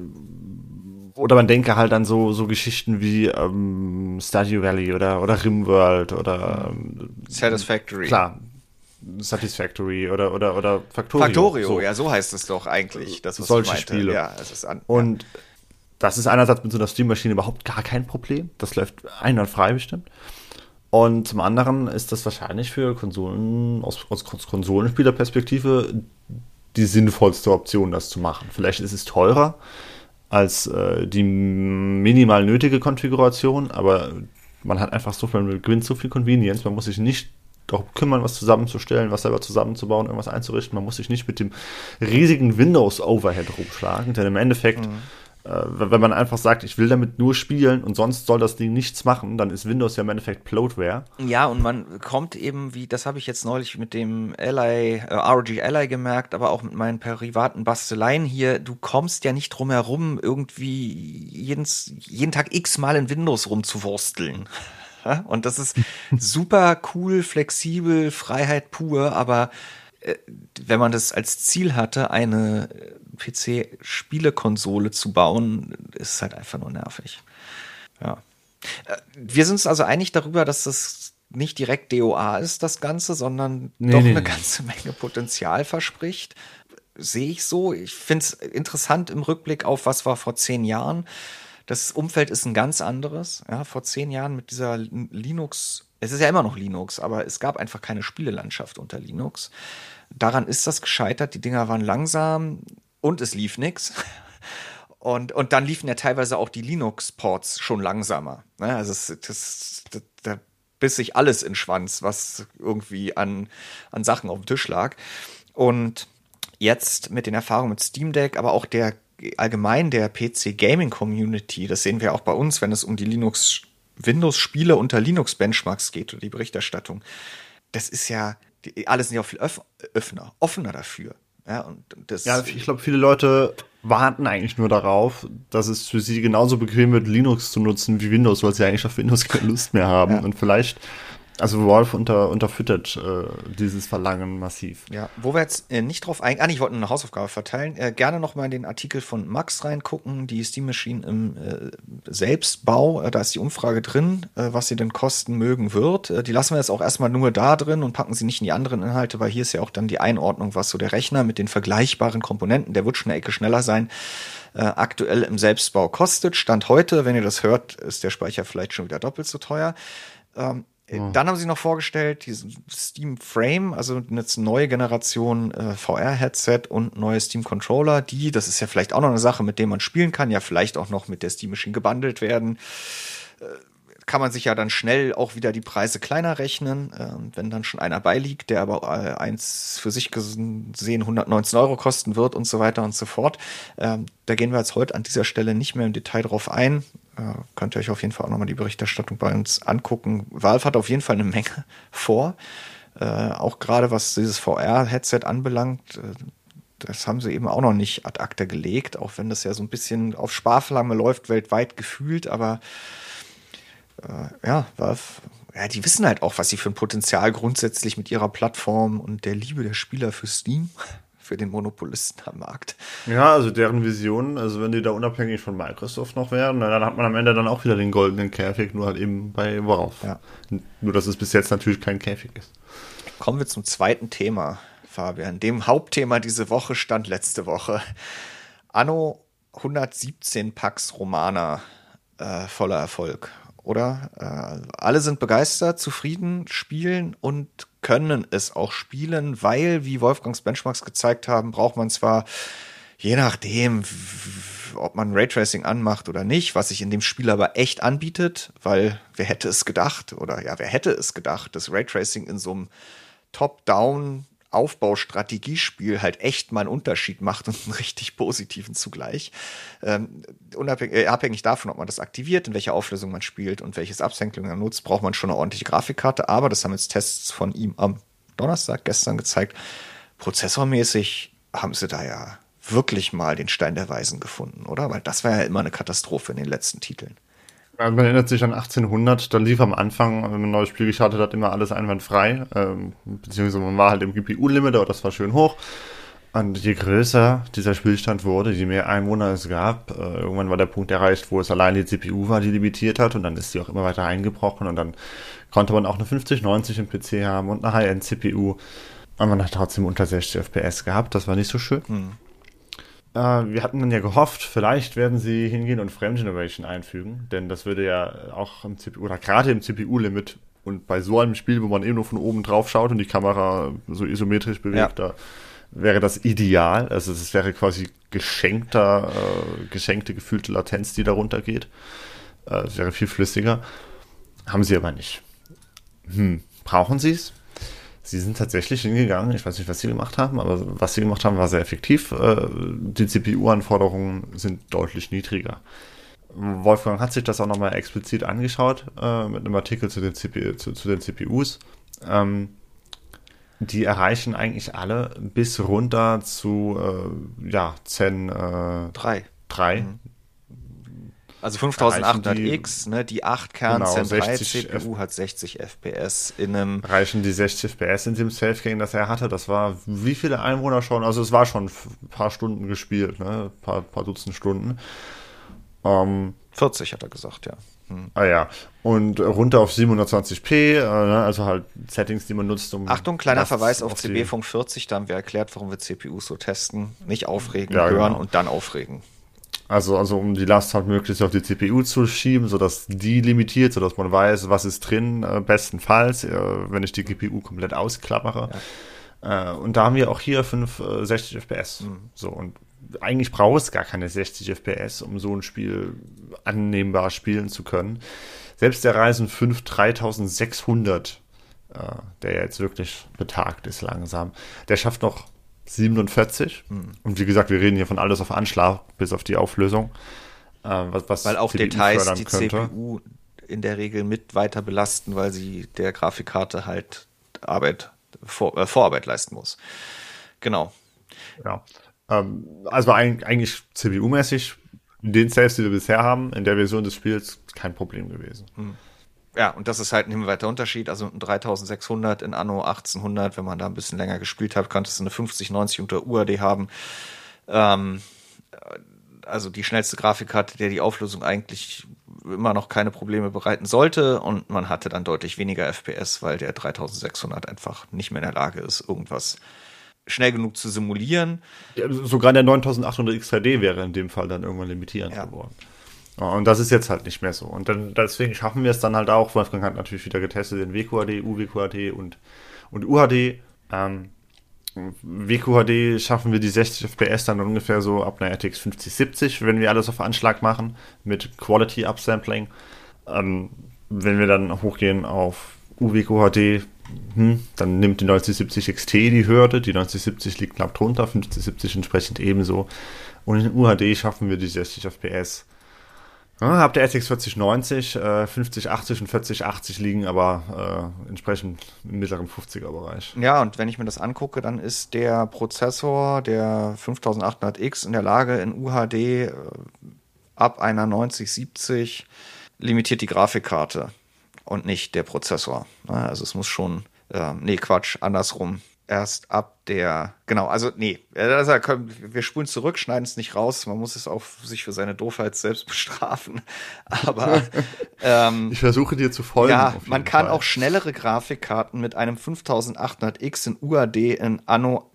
oder man denke halt an so Geschichten wie Stardew Valley oder Rimworld oder Satisfactory. Klar, Satisfactory oder Factorio. Factorio, ja, so heißt es doch eigentlich. Das, was solche Spiele. Ja, es ist und das ist einerseits mit so einer Steam-Maschine überhaupt gar kein Problem. Das läuft einwandfrei bestimmt. Und zum anderen ist das wahrscheinlich für Konsolen, aus Konsolenspielerperspektive die sinnvollste Option, das zu machen. Vielleicht ist es teurer als die minimal nötige Konfiguration, aber man hat einfach man gewinnt so viel Convenience, man muss sich nicht darum kümmern, was zusammenzustellen, was selber zusammenzubauen, irgendwas einzurichten. Man muss sich nicht mit dem riesigen Windows-Overhead rumschlagen, denn im Endeffekt wenn man einfach sagt, ich will damit nur spielen und sonst soll das Ding nichts machen, dann ist Windows ja im Endeffekt Bloatware. Ja, und man kommt eben, das habe ich jetzt neulich mit dem ROG Ally gemerkt, aber auch mit meinen privaten Basteleien hier, du kommst ja nicht drum herum, irgendwie jeden Tag x-mal in Windows rumzuwursteln. Und das ist super cool, flexibel, Freiheit pur, aber wenn man das als Ziel hatte, eine PC-Spielekonsole zu bauen, ist es halt einfach nur nervig. Ja. Wir sind uns also einig darüber, dass das nicht direkt DOA ist, das Ganze, sondern eine ganze Menge Potenzial verspricht. Sehe ich so. Ich finde es interessant im Rückblick auf, was war vor 10 Jahren. Das Umfeld ist ein ganz anderes. Ja, vor 10 Jahren mit dieser Linux, es ist ja immer noch Linux, aber es gab einfach keine Spielelandschaft unter Linux. Daran ist das gescheitert. Die Dinger waren langsam und es lief nix. Und dann liefen ja teilweise auch die Linux-Ports schon langsamer. Also da biss sich alles in den Schwanz, was irgendwie an Sachen auf dem Tisch lag. Und jetzt mit den Erfahrungen mit Steam Deck, aber auch allgemein der PC-Gaming-Community, das sehen wir auch bei uns, wenn es um die Windows-Spiele unter Linux-Benchmarks geht oder die Berichterstattung. Das ist ja, alle sind ja auch viel offener dafür. Ja, ich glaube, viele Leute warten eigentlich nur darauf, dass es für sie genauso bequem wird, Linux zu nutzen wie Windows, weil sie eigentlich auf Windows keine Lust mehr haben. Ja. Und vielleicht, also Valve unterfüttert dieses Verlangen massiv. Ja, wo wir jetzt nicht drauf eingehen, ich wollte eine Hausaufgabe verteilen, gerne noch mal in den Artikel von Max reingucken, die Steam Machine im Selbstbau, da ist die Umfrage drin, was sie denn kosten mögen wird. Die lassen wir jetzt auch erstmal nur da drin und packen sie nicht in die anderen Inhalte, weil hier ist ja auch dann die Einordnung, was so der Rechner mit den vergleichbaren Komponenten, der wird schon eine Ecke schneller sein, aktuell im Selbstbau kostet. Stand heute, wenn ihr das hört, ist der Speicher vielleicht schon wieder doppelt so teuer. Dann haben sie noch vorgestellt, diesen Steam Frame, also eine neue Generation VR-Headset und neue Steam Controller, das ist ja vielleicht auch noch eine Sache, mit der man spielen kann, ja vielleicht auch noch mit der Steam Machine gebundelt werden. Kann man sich ja dann schnell auch wieder die Preise kleiner rechnen, wenn dann schon einer beiliegt, der aber eins für sich gesehen 119 € kosten wird und so weiter und so fort. Da gehen wir jetzt heute an dieser Stelle nicht mehr im Detail drauf ein. Könnt ihr euch auf jeden Fall auch nochmal die Berichterstattung bei uns angucken. Valve hat auf jeden Fall eine Menge vor, auch gerade was dieses VR-Headset anbelangt. Das haben sie eben auch noch nicht ad acta gelegt, auch wenn das ja so ein bisschen auf Sparflamme läuft, weltweit gefühlt, aber Valve, die wissen halt auch, was sie für ein Potenzial grundsätzlich mit ihrer Plattform und der Liebe der Spieler für Steam, für den Monopolisten am Markt. Ja, also deren Vision, also wenn die da unabhängig von Microsoft noch wären, dann hat man am Ende dann auch wieder den goldenen Käfig, nur halt eben bei Valve. Ja. Nur, dass es bis jetzt natürlich kein Käfig ist. Kommen wir zum zweiten Thema, Fabian. Dem Hauptthema diese Woche stand letzte Woche. Anno 117 Pax Romana, voller Erfolg. Oder? Alle sind begeistert, zufrieden, spielen und können es auch spielen, weil, wie Wolfgangs Benchmarks gezeigt haben, braucht man zwar, je nachdem, ob man Raytracing anmacht oder nicht, was sich in dem Spiel aber echt anbietet, weil wer hätte es gedacht, dass Raytracing in so einem Top-Down Aufbaustrategiespiel halt echt mal einen Unterschied macht und einen richtig positiven zugleich. Abhängig davon, ob man das aktiviert, in welcher Auflösung man spielt und welches Upsampling man nutzt, braucht man schon eine ordentliche Grafikkarte. Aber das haben jetzt Tests von ihm am Donnerstag gestern gezeigt. Prozessormäßig haben sie da ja wirklich mal den Stein der Weisen gefunden, oder? Weil das war ja immer eine Katastrophe in den letzten Titeln. Man erinnert sich an 1800, da lief am Anfang, wenn man ein neues Spiel gestartet hat, immer alles einwandfrei. Beziehungsweise man war halt im GPU-Limit, aber das war schön hoch. Und je größer dieser Spielstand wurde, je mehr Einwohner es gab, irgendwann war der Punkt erreicht, wo es allein die CPU war, die limitiert hat, und dann ist die auch immer weiter eingebrochen, und dann konnte man auch eine 5090 im PC haben und eine High-End-CPU, aber man hat trotzdem unter 60 FPS gehabt, das war nicht so schön. Wir hatten dann ja gehofft, vielleicht werden sie hingehen und Frame Generation einfügen, denn das würde ja auch im CPU, oder gerade im CPU-Limit und bei so einem Spiel, wo man eben nur von oben drauf schaut und die Kamera so isometrisch bewegt, da wäre das ideal. Also es wäre quasi geschenkte gefühlte Latenz, die darunter geht. Es wäre viel flüssiger. Haben sie aber nicht. Brauchen sie es? Sie sind tatsächlich hingegangen, ich weiß nicht, was sie gemacht haben, aber was sie gemacht haben, war sehr effektiv. Die CPU-Anforderungen sind deutlich niedriger. Wolfgang hat sich das auch nochmal explizit angeschaut, mit einem Artikel zu den CPUs. Die erreichen eigentlich alle bis runter zu Zen 3. Also 5800X, ne, die 8-Kern Zen 3 CPU hat 60 FPS in einem... Reichen die 60 FPS in dem Safe-Game, das er hatte? Das war, wie viele Einwohner schon? Also es war schon ein paar Stunden gespielt, ne? Ein paar Dutzend Stunden. 40 hat er gesagt, ja. Und runter auf 720p, also halt Settings, die man nutzt, um... Achtung, kleiner Verweis auf CB Funk 40, da haben wir erklärt, warum wir CPUs so testen. Nicht aufregen, hören und dann aufregen. Also um die Last halt möglichst auf die CPU zu schieben, sodass die limitiert, sodass man weiß, was ist drin, bestenfalls, wenn ich die GPU komplett ausklappere. Und da haben wir auch hier 60 FPS. So, und eigentlich braucht es gar keine 60 FPS, um so ein Spiel annehmbar spielen zu können. Selbst der Ryzen 5 3600, der ja jetzt wirklich betagt ist langsam, der schafft noch 47. Und wie gesagt, wir reden hier von alles auf Anschlag, bis auf die Auflösung. Weil auch CPU Details die CPU in der Regel mit weiter belasten, weil sie der Grafikkarte halt Vorarbeit leisten muss. Genau. Ja. Also eigentlich CPU-mäßig, den Saves, die wir bisher haben, in der Version des Spiels, kein Problem gewesen. Ja, und das ist halt ein himmelweiter Unterschied. Also ein 3600 in Anno 1800, wenn man da ein bisschen länger gespielt hat, könntest du eine 5090 unter UAD haben. Also die schnellste Grafikkarte, der die Auflösung eigentlich immer noch keine Probleme bereiten sollte. Und man hatte dann deutlich weniger FPS, weil der 3600 einfach nicht mehr in der Lage ist, irgendwas schnell genug zu simulieren. Ja, sogar der 9800 X3D wäre in dem Fall dann irgendwann limitierend geworden. Und das ist jetzt halt nicht mehr so. Und dann deswegen schaffen wir es dann halt auch. Wolfgang hat natürlich wieder getestet in WQHD, UWQHD und UHD. WQHD schaffen wir die 60 FPS dann ungefähr so ab einer RTX 5070, wenn wir alles auf Anschlag machen, mit Quality Upsampling. Wenn wir dann hochgehen auf UWQHD, dann nimmt die 9070 XT die Hürde, die 9070 liegt knapp drunter, 5070 entsprechend ebenso. Und in UHD schaffen wir die 60 FPS. Ab der RTX 4090, 5080 und 4080 liegen aber entsprechend im mittleren 50er-Bereich. Ja, und wenn ich mir das angucke, dann ist der Prozessor, der 5800X, in der Lage, in UHD ab einer 9070 limitiert die Grafikkarte und nicht der Prozessor. Also es muss schon, andersrum. Erst ab der, wir spulen zurück, schneiden es nicht raus, man muss es auch sich für seine Doofheit selbst bestrafen, aber ich versuche dir zu folgen. Ja, man kann auch schnellere Grafikkarten mit einem 5800X in UAD in Anno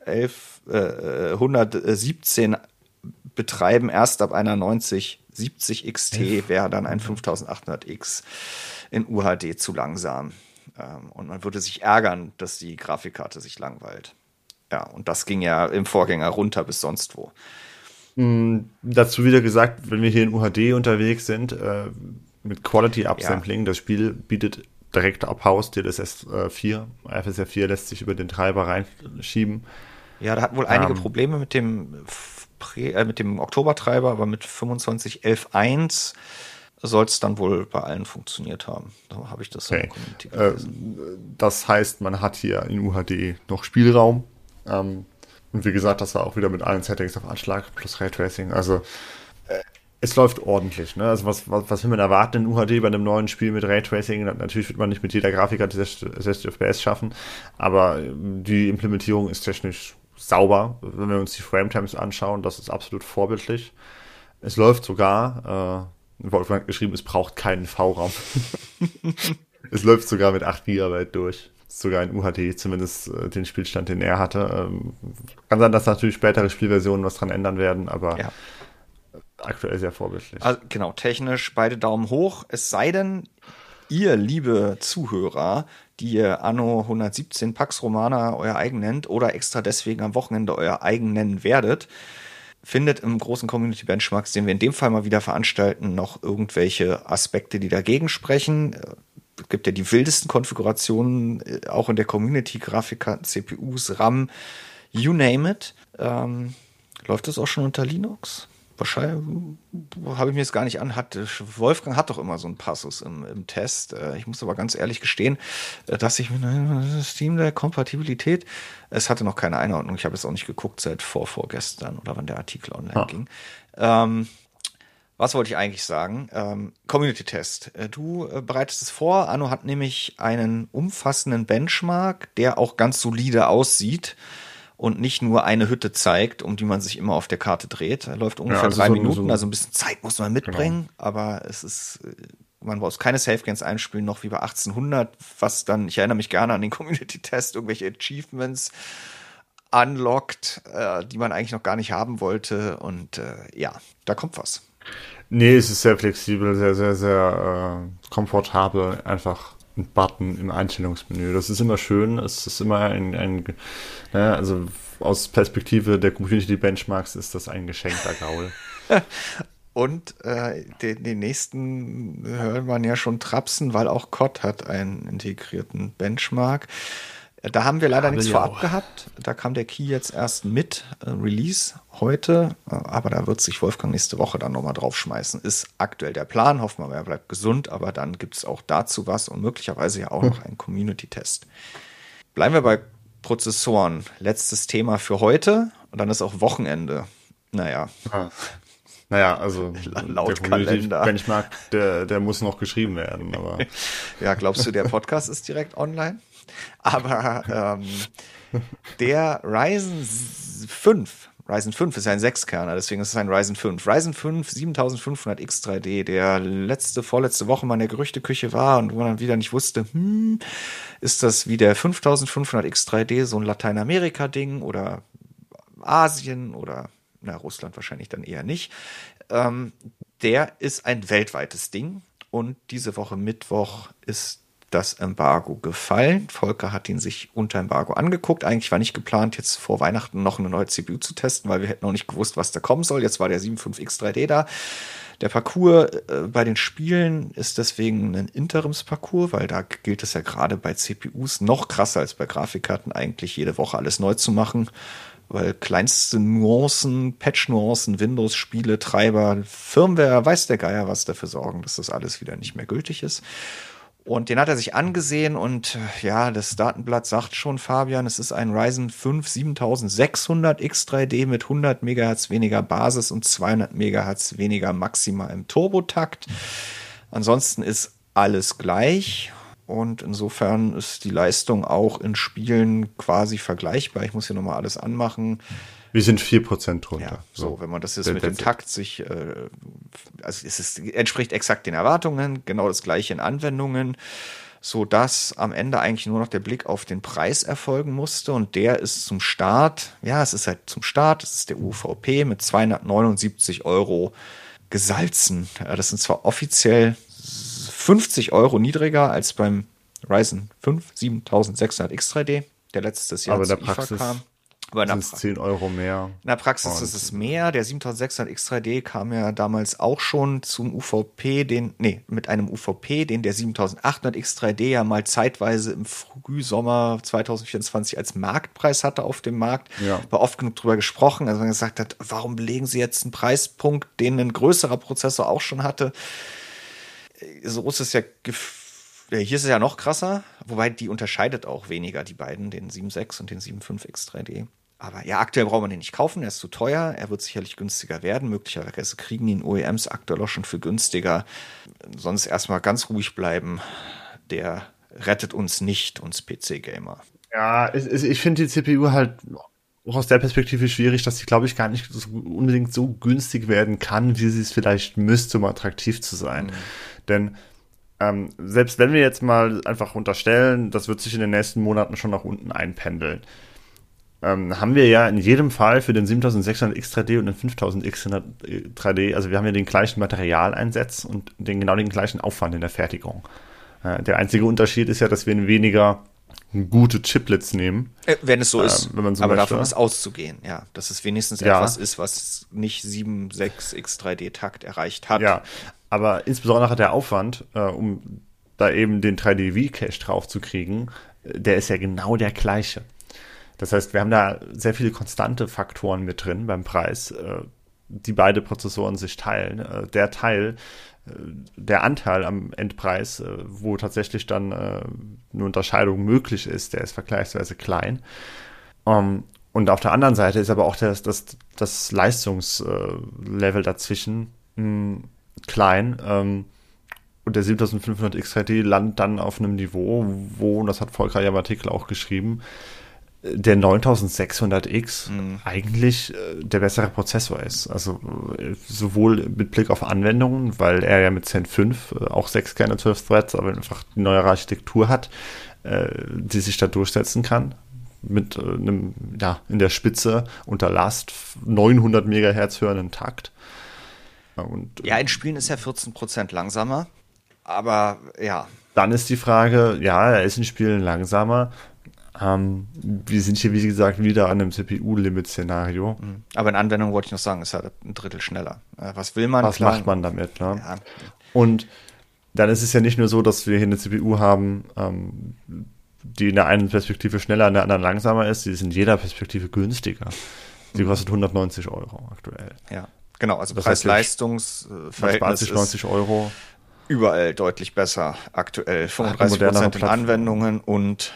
117 betreiben, erst ab einer 9070 XT wäre dann ein 5800X in UHD zu langsam. Und man würde sich ärgern, dass die Grafikkarte sich langweilt. Ja, und das ging ja im Vorgänger runter bis sonst wo. Dazu wieder gesagt, wenn wir hier in UHD unterwegs sind, mit Quality Upsampling, das Spiel bietet direkt abhaust, DLSS 4. FSR 4 lässt sich über den Treiber reinschieben. Ja, da hatten wohl einige Probleme mit dem Oktobertreiber, aber mit 25.11.1 soll es dann wohl bei allen funktioniert haben. Da habe ich das in der Community gelesen. Das heißt, man hat hier in UHD noch Spielraum. Und wie gesagt, das war auch wieder mit allen Settings auf Anschlag plus Raytracing. Also es läuft ordentlich. Ne? Also was will man erwarten in UHD bei einem neuen Spiel mit Raytracing? Natürlich wird man nicht mit jeder Grafikkarte 60 FPS schaffen, aber die Implementierung ist technisch sauber. Wenn wir uns die Frametimes anschauen, das ist absolut vorbildlich. Es läuft sogar, Wolfgang hat geschrieben, es braucht keinen V-Raum. Es läuft sogar mit 8 GB durch. Sogar in UHD, zumindest den Spielstand, den er hatte. Kann sein, dass natürlich spätere Spielversionen was dran ändern werden, aber ja. Aktuell sehr vorbildlich. Also, genau, technisch beide Daumen hoch. Es sei denn, ihr, liebe Zuhörer, die ihr Anno 117 Pax Romana euer eigen nennt oder extra deswegen am Wochenende euer eigen nennen werdet, findet im großen Community Benchmarks, den wir in dem Fall mal wieder veranstalten, noch irgendwelche Aspekte, die dagegen sprechen. Es gibt ja die wildesten Konfigurationen, auch in der Community, Grafikkarten, CPUs, RAM, you name it. Läuft das auch schon unter Linux? Wahrscheinlich habe ich mir jetzt gar nicht an. Wolfgang hat doch immer so einen Passus im Test. Ich muss aber ganz ehrlich gestehen, dass ich mit Steam der Kompatibilität, es hatte noch keine Einordnung. Ich habe jetzt auch nicht geguckt seit vorgestern oder wann der Artikel online ging. Was wollte ich eigentlich sagen? Community-Test. Du bereitest es vor. Anno hat nämlich einen umfassenden Benchmark, der auch ganz solide aussieht und nicht nur eine Hütte zeigt, um die man sich immer auf der Karte dreht. Er läuft ungefähr 3 Minuten, also ein bisschen Zeit muss man mitbringen, genau. Aber es ist, man braucht keine Save-Games einspielen, noch wie bei 1800, was dann, ich erinnere mich gerne an den Community-Test, irgendwelche Achievements unlockt, die man eigentlich noch gar nicht haben wollte und ja, da kommt was. Nee, es ist sehr flexibel, sehr, sehr, sehr komfortabel, einfach ein Button im Einstellungsmenü. Das ist immer schön. Es ist immer also aus Perspektive der Community Benchmarks ist das ein geschenkter Gaul. Und den nächsten hört man ja schon trapsen, weil auch COD hat einen integrierten Benchmark. Da haben wir leider nichts vorab gehabt. Da kam der Key jetzt erst mit Release heute. Aber da wird sich Wolfgang nächste Woche dann nochmal draufschmeißen. Ist aktuell der Plan. Hoffen wir, er bleibt gesund. Aber dann gibt es auch dazu was und möglicherweise ja auch noch einen Community-Test. Bleiben wir bei Prozessoren. Letztes Thema für heute. Und dann ist auch Wochenende. Naja. Naja, also laut Kalender. Benchmark, der muss noch geschrieben werden. Aber ja, glaubst du, der Podcast ist direkt online? Aber der Ryzen 5 ist ja ein 6-Kerner, deswegen ist es ein Ryzen 5. Ryzen 5 7500 X3D, der vorletzte Woche mal in der Gerüchteküche war und wo man dann wieder nicht wusste, ist das wie der 5500 X3D so ein Lateinamerika-Ding oder Asien oder Russland wahrscheinlich dann eher nicht. Der ist ein weltweites Ding und diese Woche Mittwoch ist das Embargo gefallen. Volker hat ihn sich unter Embargo angeguckt. Eigentlich war nicht geplant, jetzt vor Weihnachten noch eine neue CPU zu testen, weil wir hätten noch nicht gewusst, was da kommen soll. Jetzt war der 7.5X3D da. Der Parcours bei den Spielen ist deswegen ein Interimsparcours, weil da gilt es ja gerade bei CPUs noch krasser als bei Grafikkarten, eigentlich jede Woche alles neu zu machen, weil kleinste Nuancen, Patch-Nuancen, Windows-Spiele, Treiber, Firmware, weiß der Geier was, dafür sorgen, dass das alles wieder nicht mehr gültig ist. Und den hat er sich angesehen und ja, das Datenblatt sagt schon, Fabian, es ist ein Ryzen 5 7600 X3D mit 100 MHz weniger Basis und 200 MHz weniger maximal im Turbotakt. Ansonsten ist alles gleich und insofern ist die Leistung auch in Spielen quasi vergleichbar. Ich muss hier nochmal alles anmachen. Wir sind 4% drunter. Ja, so, wenn man das jetzt mit dem Takt sich, also es entspricht exakt den Erwartungen, genau das gleiche in Anwendungen, so dass am Ende eigentlich nur noch der Blick auf den Preis erfolgen musste und der ist zum Start, ja, es ist halt zum Start, es ist der UVP mit 279 € gesalzen. Ja, das sind zwar offiziell 50 € niedriger als beim Ryzen 5 7600 X3D, der letztes Jahr aber zu der Praxis kam. Aber sind es 10 Euro mehr. In der Praxis ist es mehr. Der 7600 X3D kam ja damals auch schon zum UVP, mit einem UVP, den der 7800 X3D ja mal zeitweise im Frühsommer 2024 als Marktpreis hatte auf dem Markt. Ja. War oft genug drüber gesprochen, also man gesagt hat, warum belegen sie jetzt einen Preispunkt, den ein größerer Prozessor auch schon hatte? So ist es ja, hier ist es ja noch krasser, wobei die unterscheidet auch weniger, die beiden, den 7.6 und den 7.5 X3D. Aber ja, aktuell braucht man den nicht kaufen, er ist zu teuer, er wird sicherlich günstiger werden, möglicherweise kriegen ihn OEMs aktuell auch schon für günstiger. Sonst erstmal ganz ruhig bleiben, der rettet uns nicht, uns PC-Gamer. Ja, ich finde die CPU halt auch aus der Perspektive schwierig, dass sie, glaube ich, gar nicht so unbedingt so günstig werden kann, wie sie es vielleicht müsste, um attraktiv zu sein. Denn selbst wenn wir jetzt mal einfach unterstellen, das wird sich in den nächsten Monaten schon nach unten einpendeln, haben wir ja in jedem Fall für den 7600 X3D und den 5000 X3D, also wir haben ja den gleichen Materialeinsatz und genau den gleichen Aufwand in der Fertigung. Der einzige Unterschied ist ja, dass wir weniger gute Chiplets nehmen. Wenn es so ist, wenn man so aber möchte. davon ist auszugehen, ja, dass es wenigstens etwas ist, was nicht 7.6 X3D-Takt erreicht hat. Ja, aber insbesondere der Aufwand, um da eben den 3D-V-Cache drauf zu kriegen, der ist ja genau der gleiche. Das heißt, wir haben da sehr viele konstante Faktoren mit drin beim Preis, die beide Prozessoren sich teilen. Der Anteil am Endpreis, wo tatsächlich dann eine Unterscheidung möglich ist, der ist vergleichsweise klein. Und auf der anderen Seite ist aber auch das Leistungslevel dazwischen klein. Und der 7500 X3D landet dann auf einem Niveau, wo, und das hat Volker ja im Artikel auch geschrieben, der 9600X eigentlich der bessere Prozessor ist. Also sowohl mit Blick auf Anwendungen, weil er ja mit Zen 5 auch 6 Kerne 12 Threads, aber einfach die neuere Architektur hat, die sich da durchsetzen kann. Mit einem, in der Spitze unter Last 900 Megahertz hörenden Takt. In Spielen ist er 14% langsamer, aber ja. Dann ist die Frage, er ist in Spielen langsamer. Wir sind hier, wie gesagt, wieder an einem CPU-Limit-Szenario. Aber in Anwendung wollte ich noch sagen, ist halt ein Drittel schneller. Was will man? Was macht man damit? Ne? Ja. Und dann ist es ja nicht nur so, dass wir hier eine CPU haben, die in der einen Perspektive schneller, in der anderen langsamer ist. Sie ist in jeder Perspektive günstiger. Sie kostet 190 Euro aktuell. Ja, genau. Also das Preis-Leistungs-Verhältnis spart sich 90 Euro. Überall deutlich besser aktuell. 35% in Anwendungen und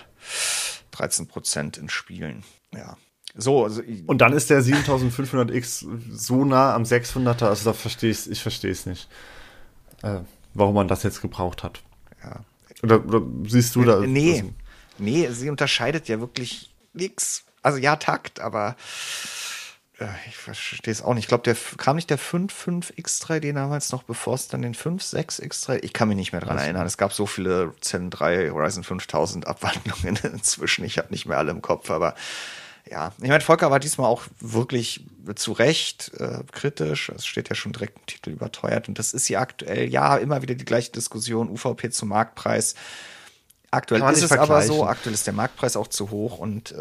13% in Spielen. Ja. So, also und dann ist der 7500X so nah am 600er, also ich verstehe es nicht, warum man das jetzt gebraucht hat. Ja. Oder siehst du da? Nee, sie unterscheidet ja wirklich nichts. Also ja, Takt, aber ich verstehe es auch nicht. Ich glaube, kam nicht der 5.5 X3D damals noch, bevor es dann den 5.6 X3D, ich kann mich nicht mehr dran erinnern. Es gab so viele Zen 3 Ryzen 5000 Abwandlungen inzwischen. Ich habe nicht mehr alle im Kopf, aber ja. Ich meine, Volker war diesmal auch wirklich zu Recht kritisch. Es steht ja schon direkt im Titel überteuert. Und das ist ja aktuell, immer wieder die gleiche Diskussion, UVP zum Marktpreis. Aktuell ist es aber so, aktuell ist der Marktpreis auch zu hoch und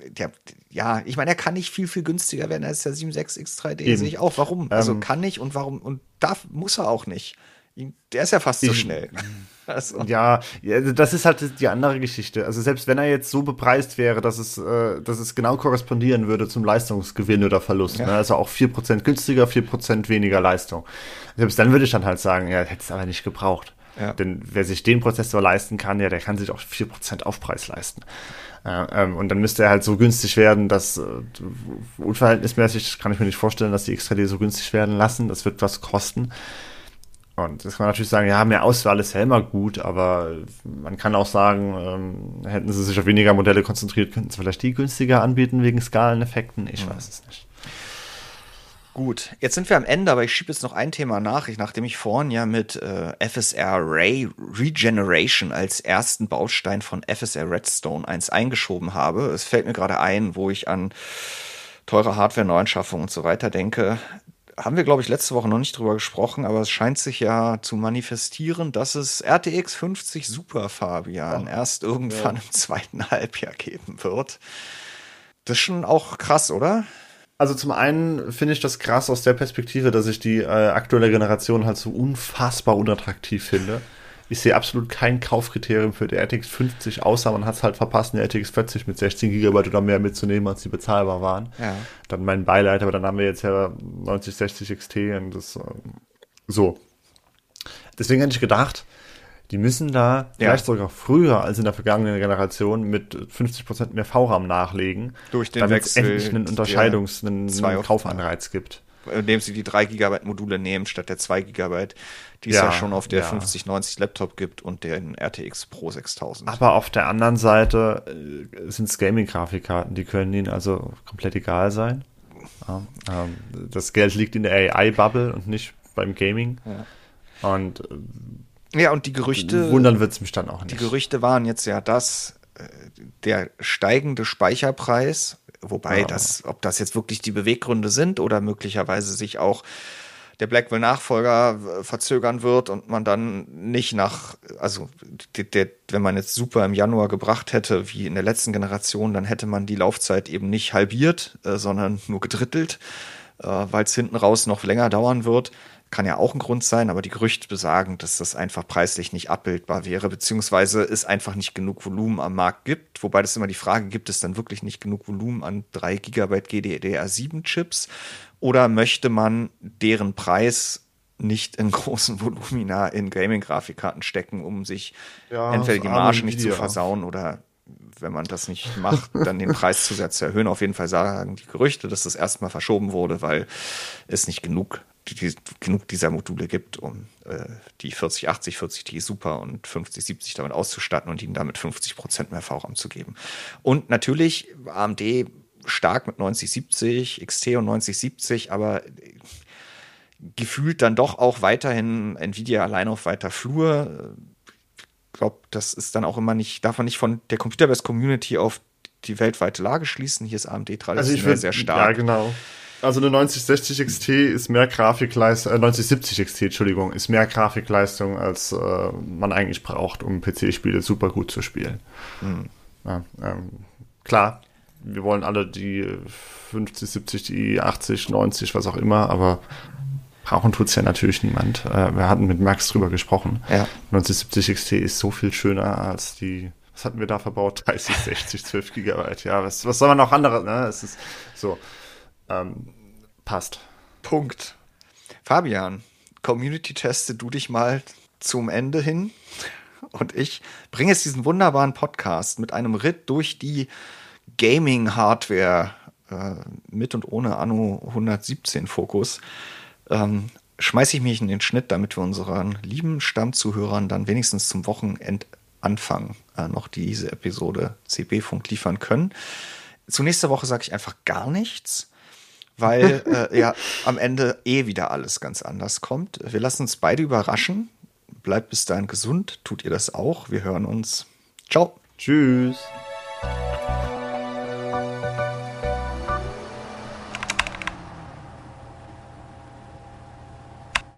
ich meine, er kann nicht viel, viel günstiger werden als der 7.6 X3D, sehe ich auch. Warum? Also kann nicht und warum und muss er auch nicht. Der ist ja fast so schnell. Also. Ja, das ist halt die andere Geschichte. Also selbst wenn er jetzt so bepreist wäre, dass es genau korrespondieren würde zum Leistungsgewinn oder Verlust, ne? Also auch 4% günstiger, 4% weniger Leistung. Selbst dann würde ich dann halt sagen, hätte es aber nicht gebraucht. Ja. Denn wer sich den Prozessor leisten kann, der kann sich auch 4% Aufpreis leisten. Und dann müsste er halt so günstig werden, dass unverhältnismäßig kann ich mir nicht vorstellen, dass die X3D so günstig werden lassen. Das wird was kosten. Und das kann man natürlich sagen, mehr Auswahl ist ja immer gut, aber man kann auch sagen, hätten sie sich auf weniger Modelle konzentriert, könnten sie vielleicht die günstiger anbieten wegen Skaleneffekten. Ich weiß es nicht. Gut, jetzt sind wir am Ende, aber ich schiebe jetzt noch ein Thema nach, nachdem ich vorhin mit FSR Ray Regeneration als ersten Baustein von FSR Redstone 1 eingeschoben habe. Es fällt mir gerade ein, wo ich an teure Hardware-Neuanschaffung und so weiter denke. Haben wir, glaube ich, letzte Woche noch nicht drüber gesprochen, aber es scheint sich ja zu manifestieren, dass es RTX 50 Super, Fabian, erst irgendwann im zweiten Halbjahr geben wird. Das ist schon auch krass, oder? Also zum einen finde ich das krass aus der Perspektive, dass ich die aktuelle Generation halt so unfassbar unattraktiv finde. Ich sehe absolut kein Kaufkriterium für die RTX 50, außer man hat es halt verpasst, eine RTX 40 mit 16 GB oder mehr mitzunehmen, als die bezahlbar waren. Ja. Dann mein Beileid, aber dann haben wir jetzt ja 9060 XT und das so. Deswegen hätte ich gedacht, die müssen da vielleicht sogar früher als in der vergangenen Generation mit 50% mehr VRAM nachlegen, durch den damit es Wechsel endlich einen einen Kaufanreiz gibt. Indem sie die 3 GB Module nehmen statt der 2 GB, die es ja schon auf der 5090 Laptop gibt und den RTX Pro 6000. Aber auf der anderen Seite sind es Gaming-Grafikkarten, die können ihnen also komplett egal sein. Das Geld liegt in der AI-Bubble und nicht beim Gaming. Ja. Und und die Gerüchte. Wundern wird es mich dann auch nicht. Die Gerüchte waren jetzt ja, dass der steigende Speicherpreis, wobei ob das jetzt wirklich die Beweggründe sind oder möglicherweise sich auch der Blackwell-Nachfolger verzögern wird und man dann nicht wenn man jetzt Super im Januar gebracht hätte, wie in der letzten Generation, dann hätte man die Laufzeit eben nicht halbiert, sondern nur gedrittelt, weil es hinten raus noch länger dauern wird. Kann ja auch ein Grund sein, aber die Gerüchte besagen, dass das einfach preislich nicht abbildbar wäre, beziehungsweise es einfach nicht genug Volumen am Markt gibt. Wobei das immer die Frage, gibt es dann wirklich nicht genug Volumen an 3 GB GDDR7 Chips? Oder möchte man deren Preis nicht in großen Volumina in Gaming-Grafikkarten stecken, um sich entweder die Marge nicht zu versauen oder, wenn man das nicht macht, dann den Preis zu sehr zu erhöhen. Auf jeden Fall sagen die Gerüchte, dass das erstmal verschoben wurde, weil es nicht genug dieser Module gibt, um die 4080, 40Ti Super und 5070 damit auszustatten und ihnen damit 50% mehr VRAM zu geben. Und natürlich AMD stark mit 9070, XT und 9070, aber gefühlt dann doch auch weiterhin Nvidia allein auf weiter Flur. Ich glaube, das ist dann auch immer darf man nicht von der Computerbase-Community auf die weltweite Lage schließen. Hier ist AMD traditionell sehr stark. Ja, genau. Also eine 9060 XT ist mehr Grafikleistung, 9070 XT, Entschuldigung, ist mehr Grafikleistung, als man eigentlich braucht, um PC-Spiele super gut zu spielen. Ja, klar, wir wollen alle die 50, 70, die 80, 90, was auch immer, aber brauchen tut's ja natürlich niemand. Wir hatten mit Max drüber gesprochen. Ja. 9070 XT ist so viel schöner als die, was hatten wir da verbaut? 30, 60, 12 Gigabyte. Ja, was soll man noch anderes, ne? Es ist so. Passt. Punkt. Fabian, Community-teste du dich mal zum Ende hin und ich bringe jetzt diesen wunderbaren Podcast mit einem Ritt durch die Gaming-Hardware mit und ohne Anno 117 Fokus. Schmeiße ich mich in den Schnitt, damit wir unseren lieben Stammzuhörern dann wenigstens zum Wochenendanfang noch diese Episode CB-Funk liefern können. Zu nächster Woche sage ich einfach gar nichts, weil am Ende wieder alles ganz anders kommt. Wir lassen uns beide überraschen. Bleibt bis dahin gesund, tut ihr das auch. Wir hören uns. Ciao. Tschüss.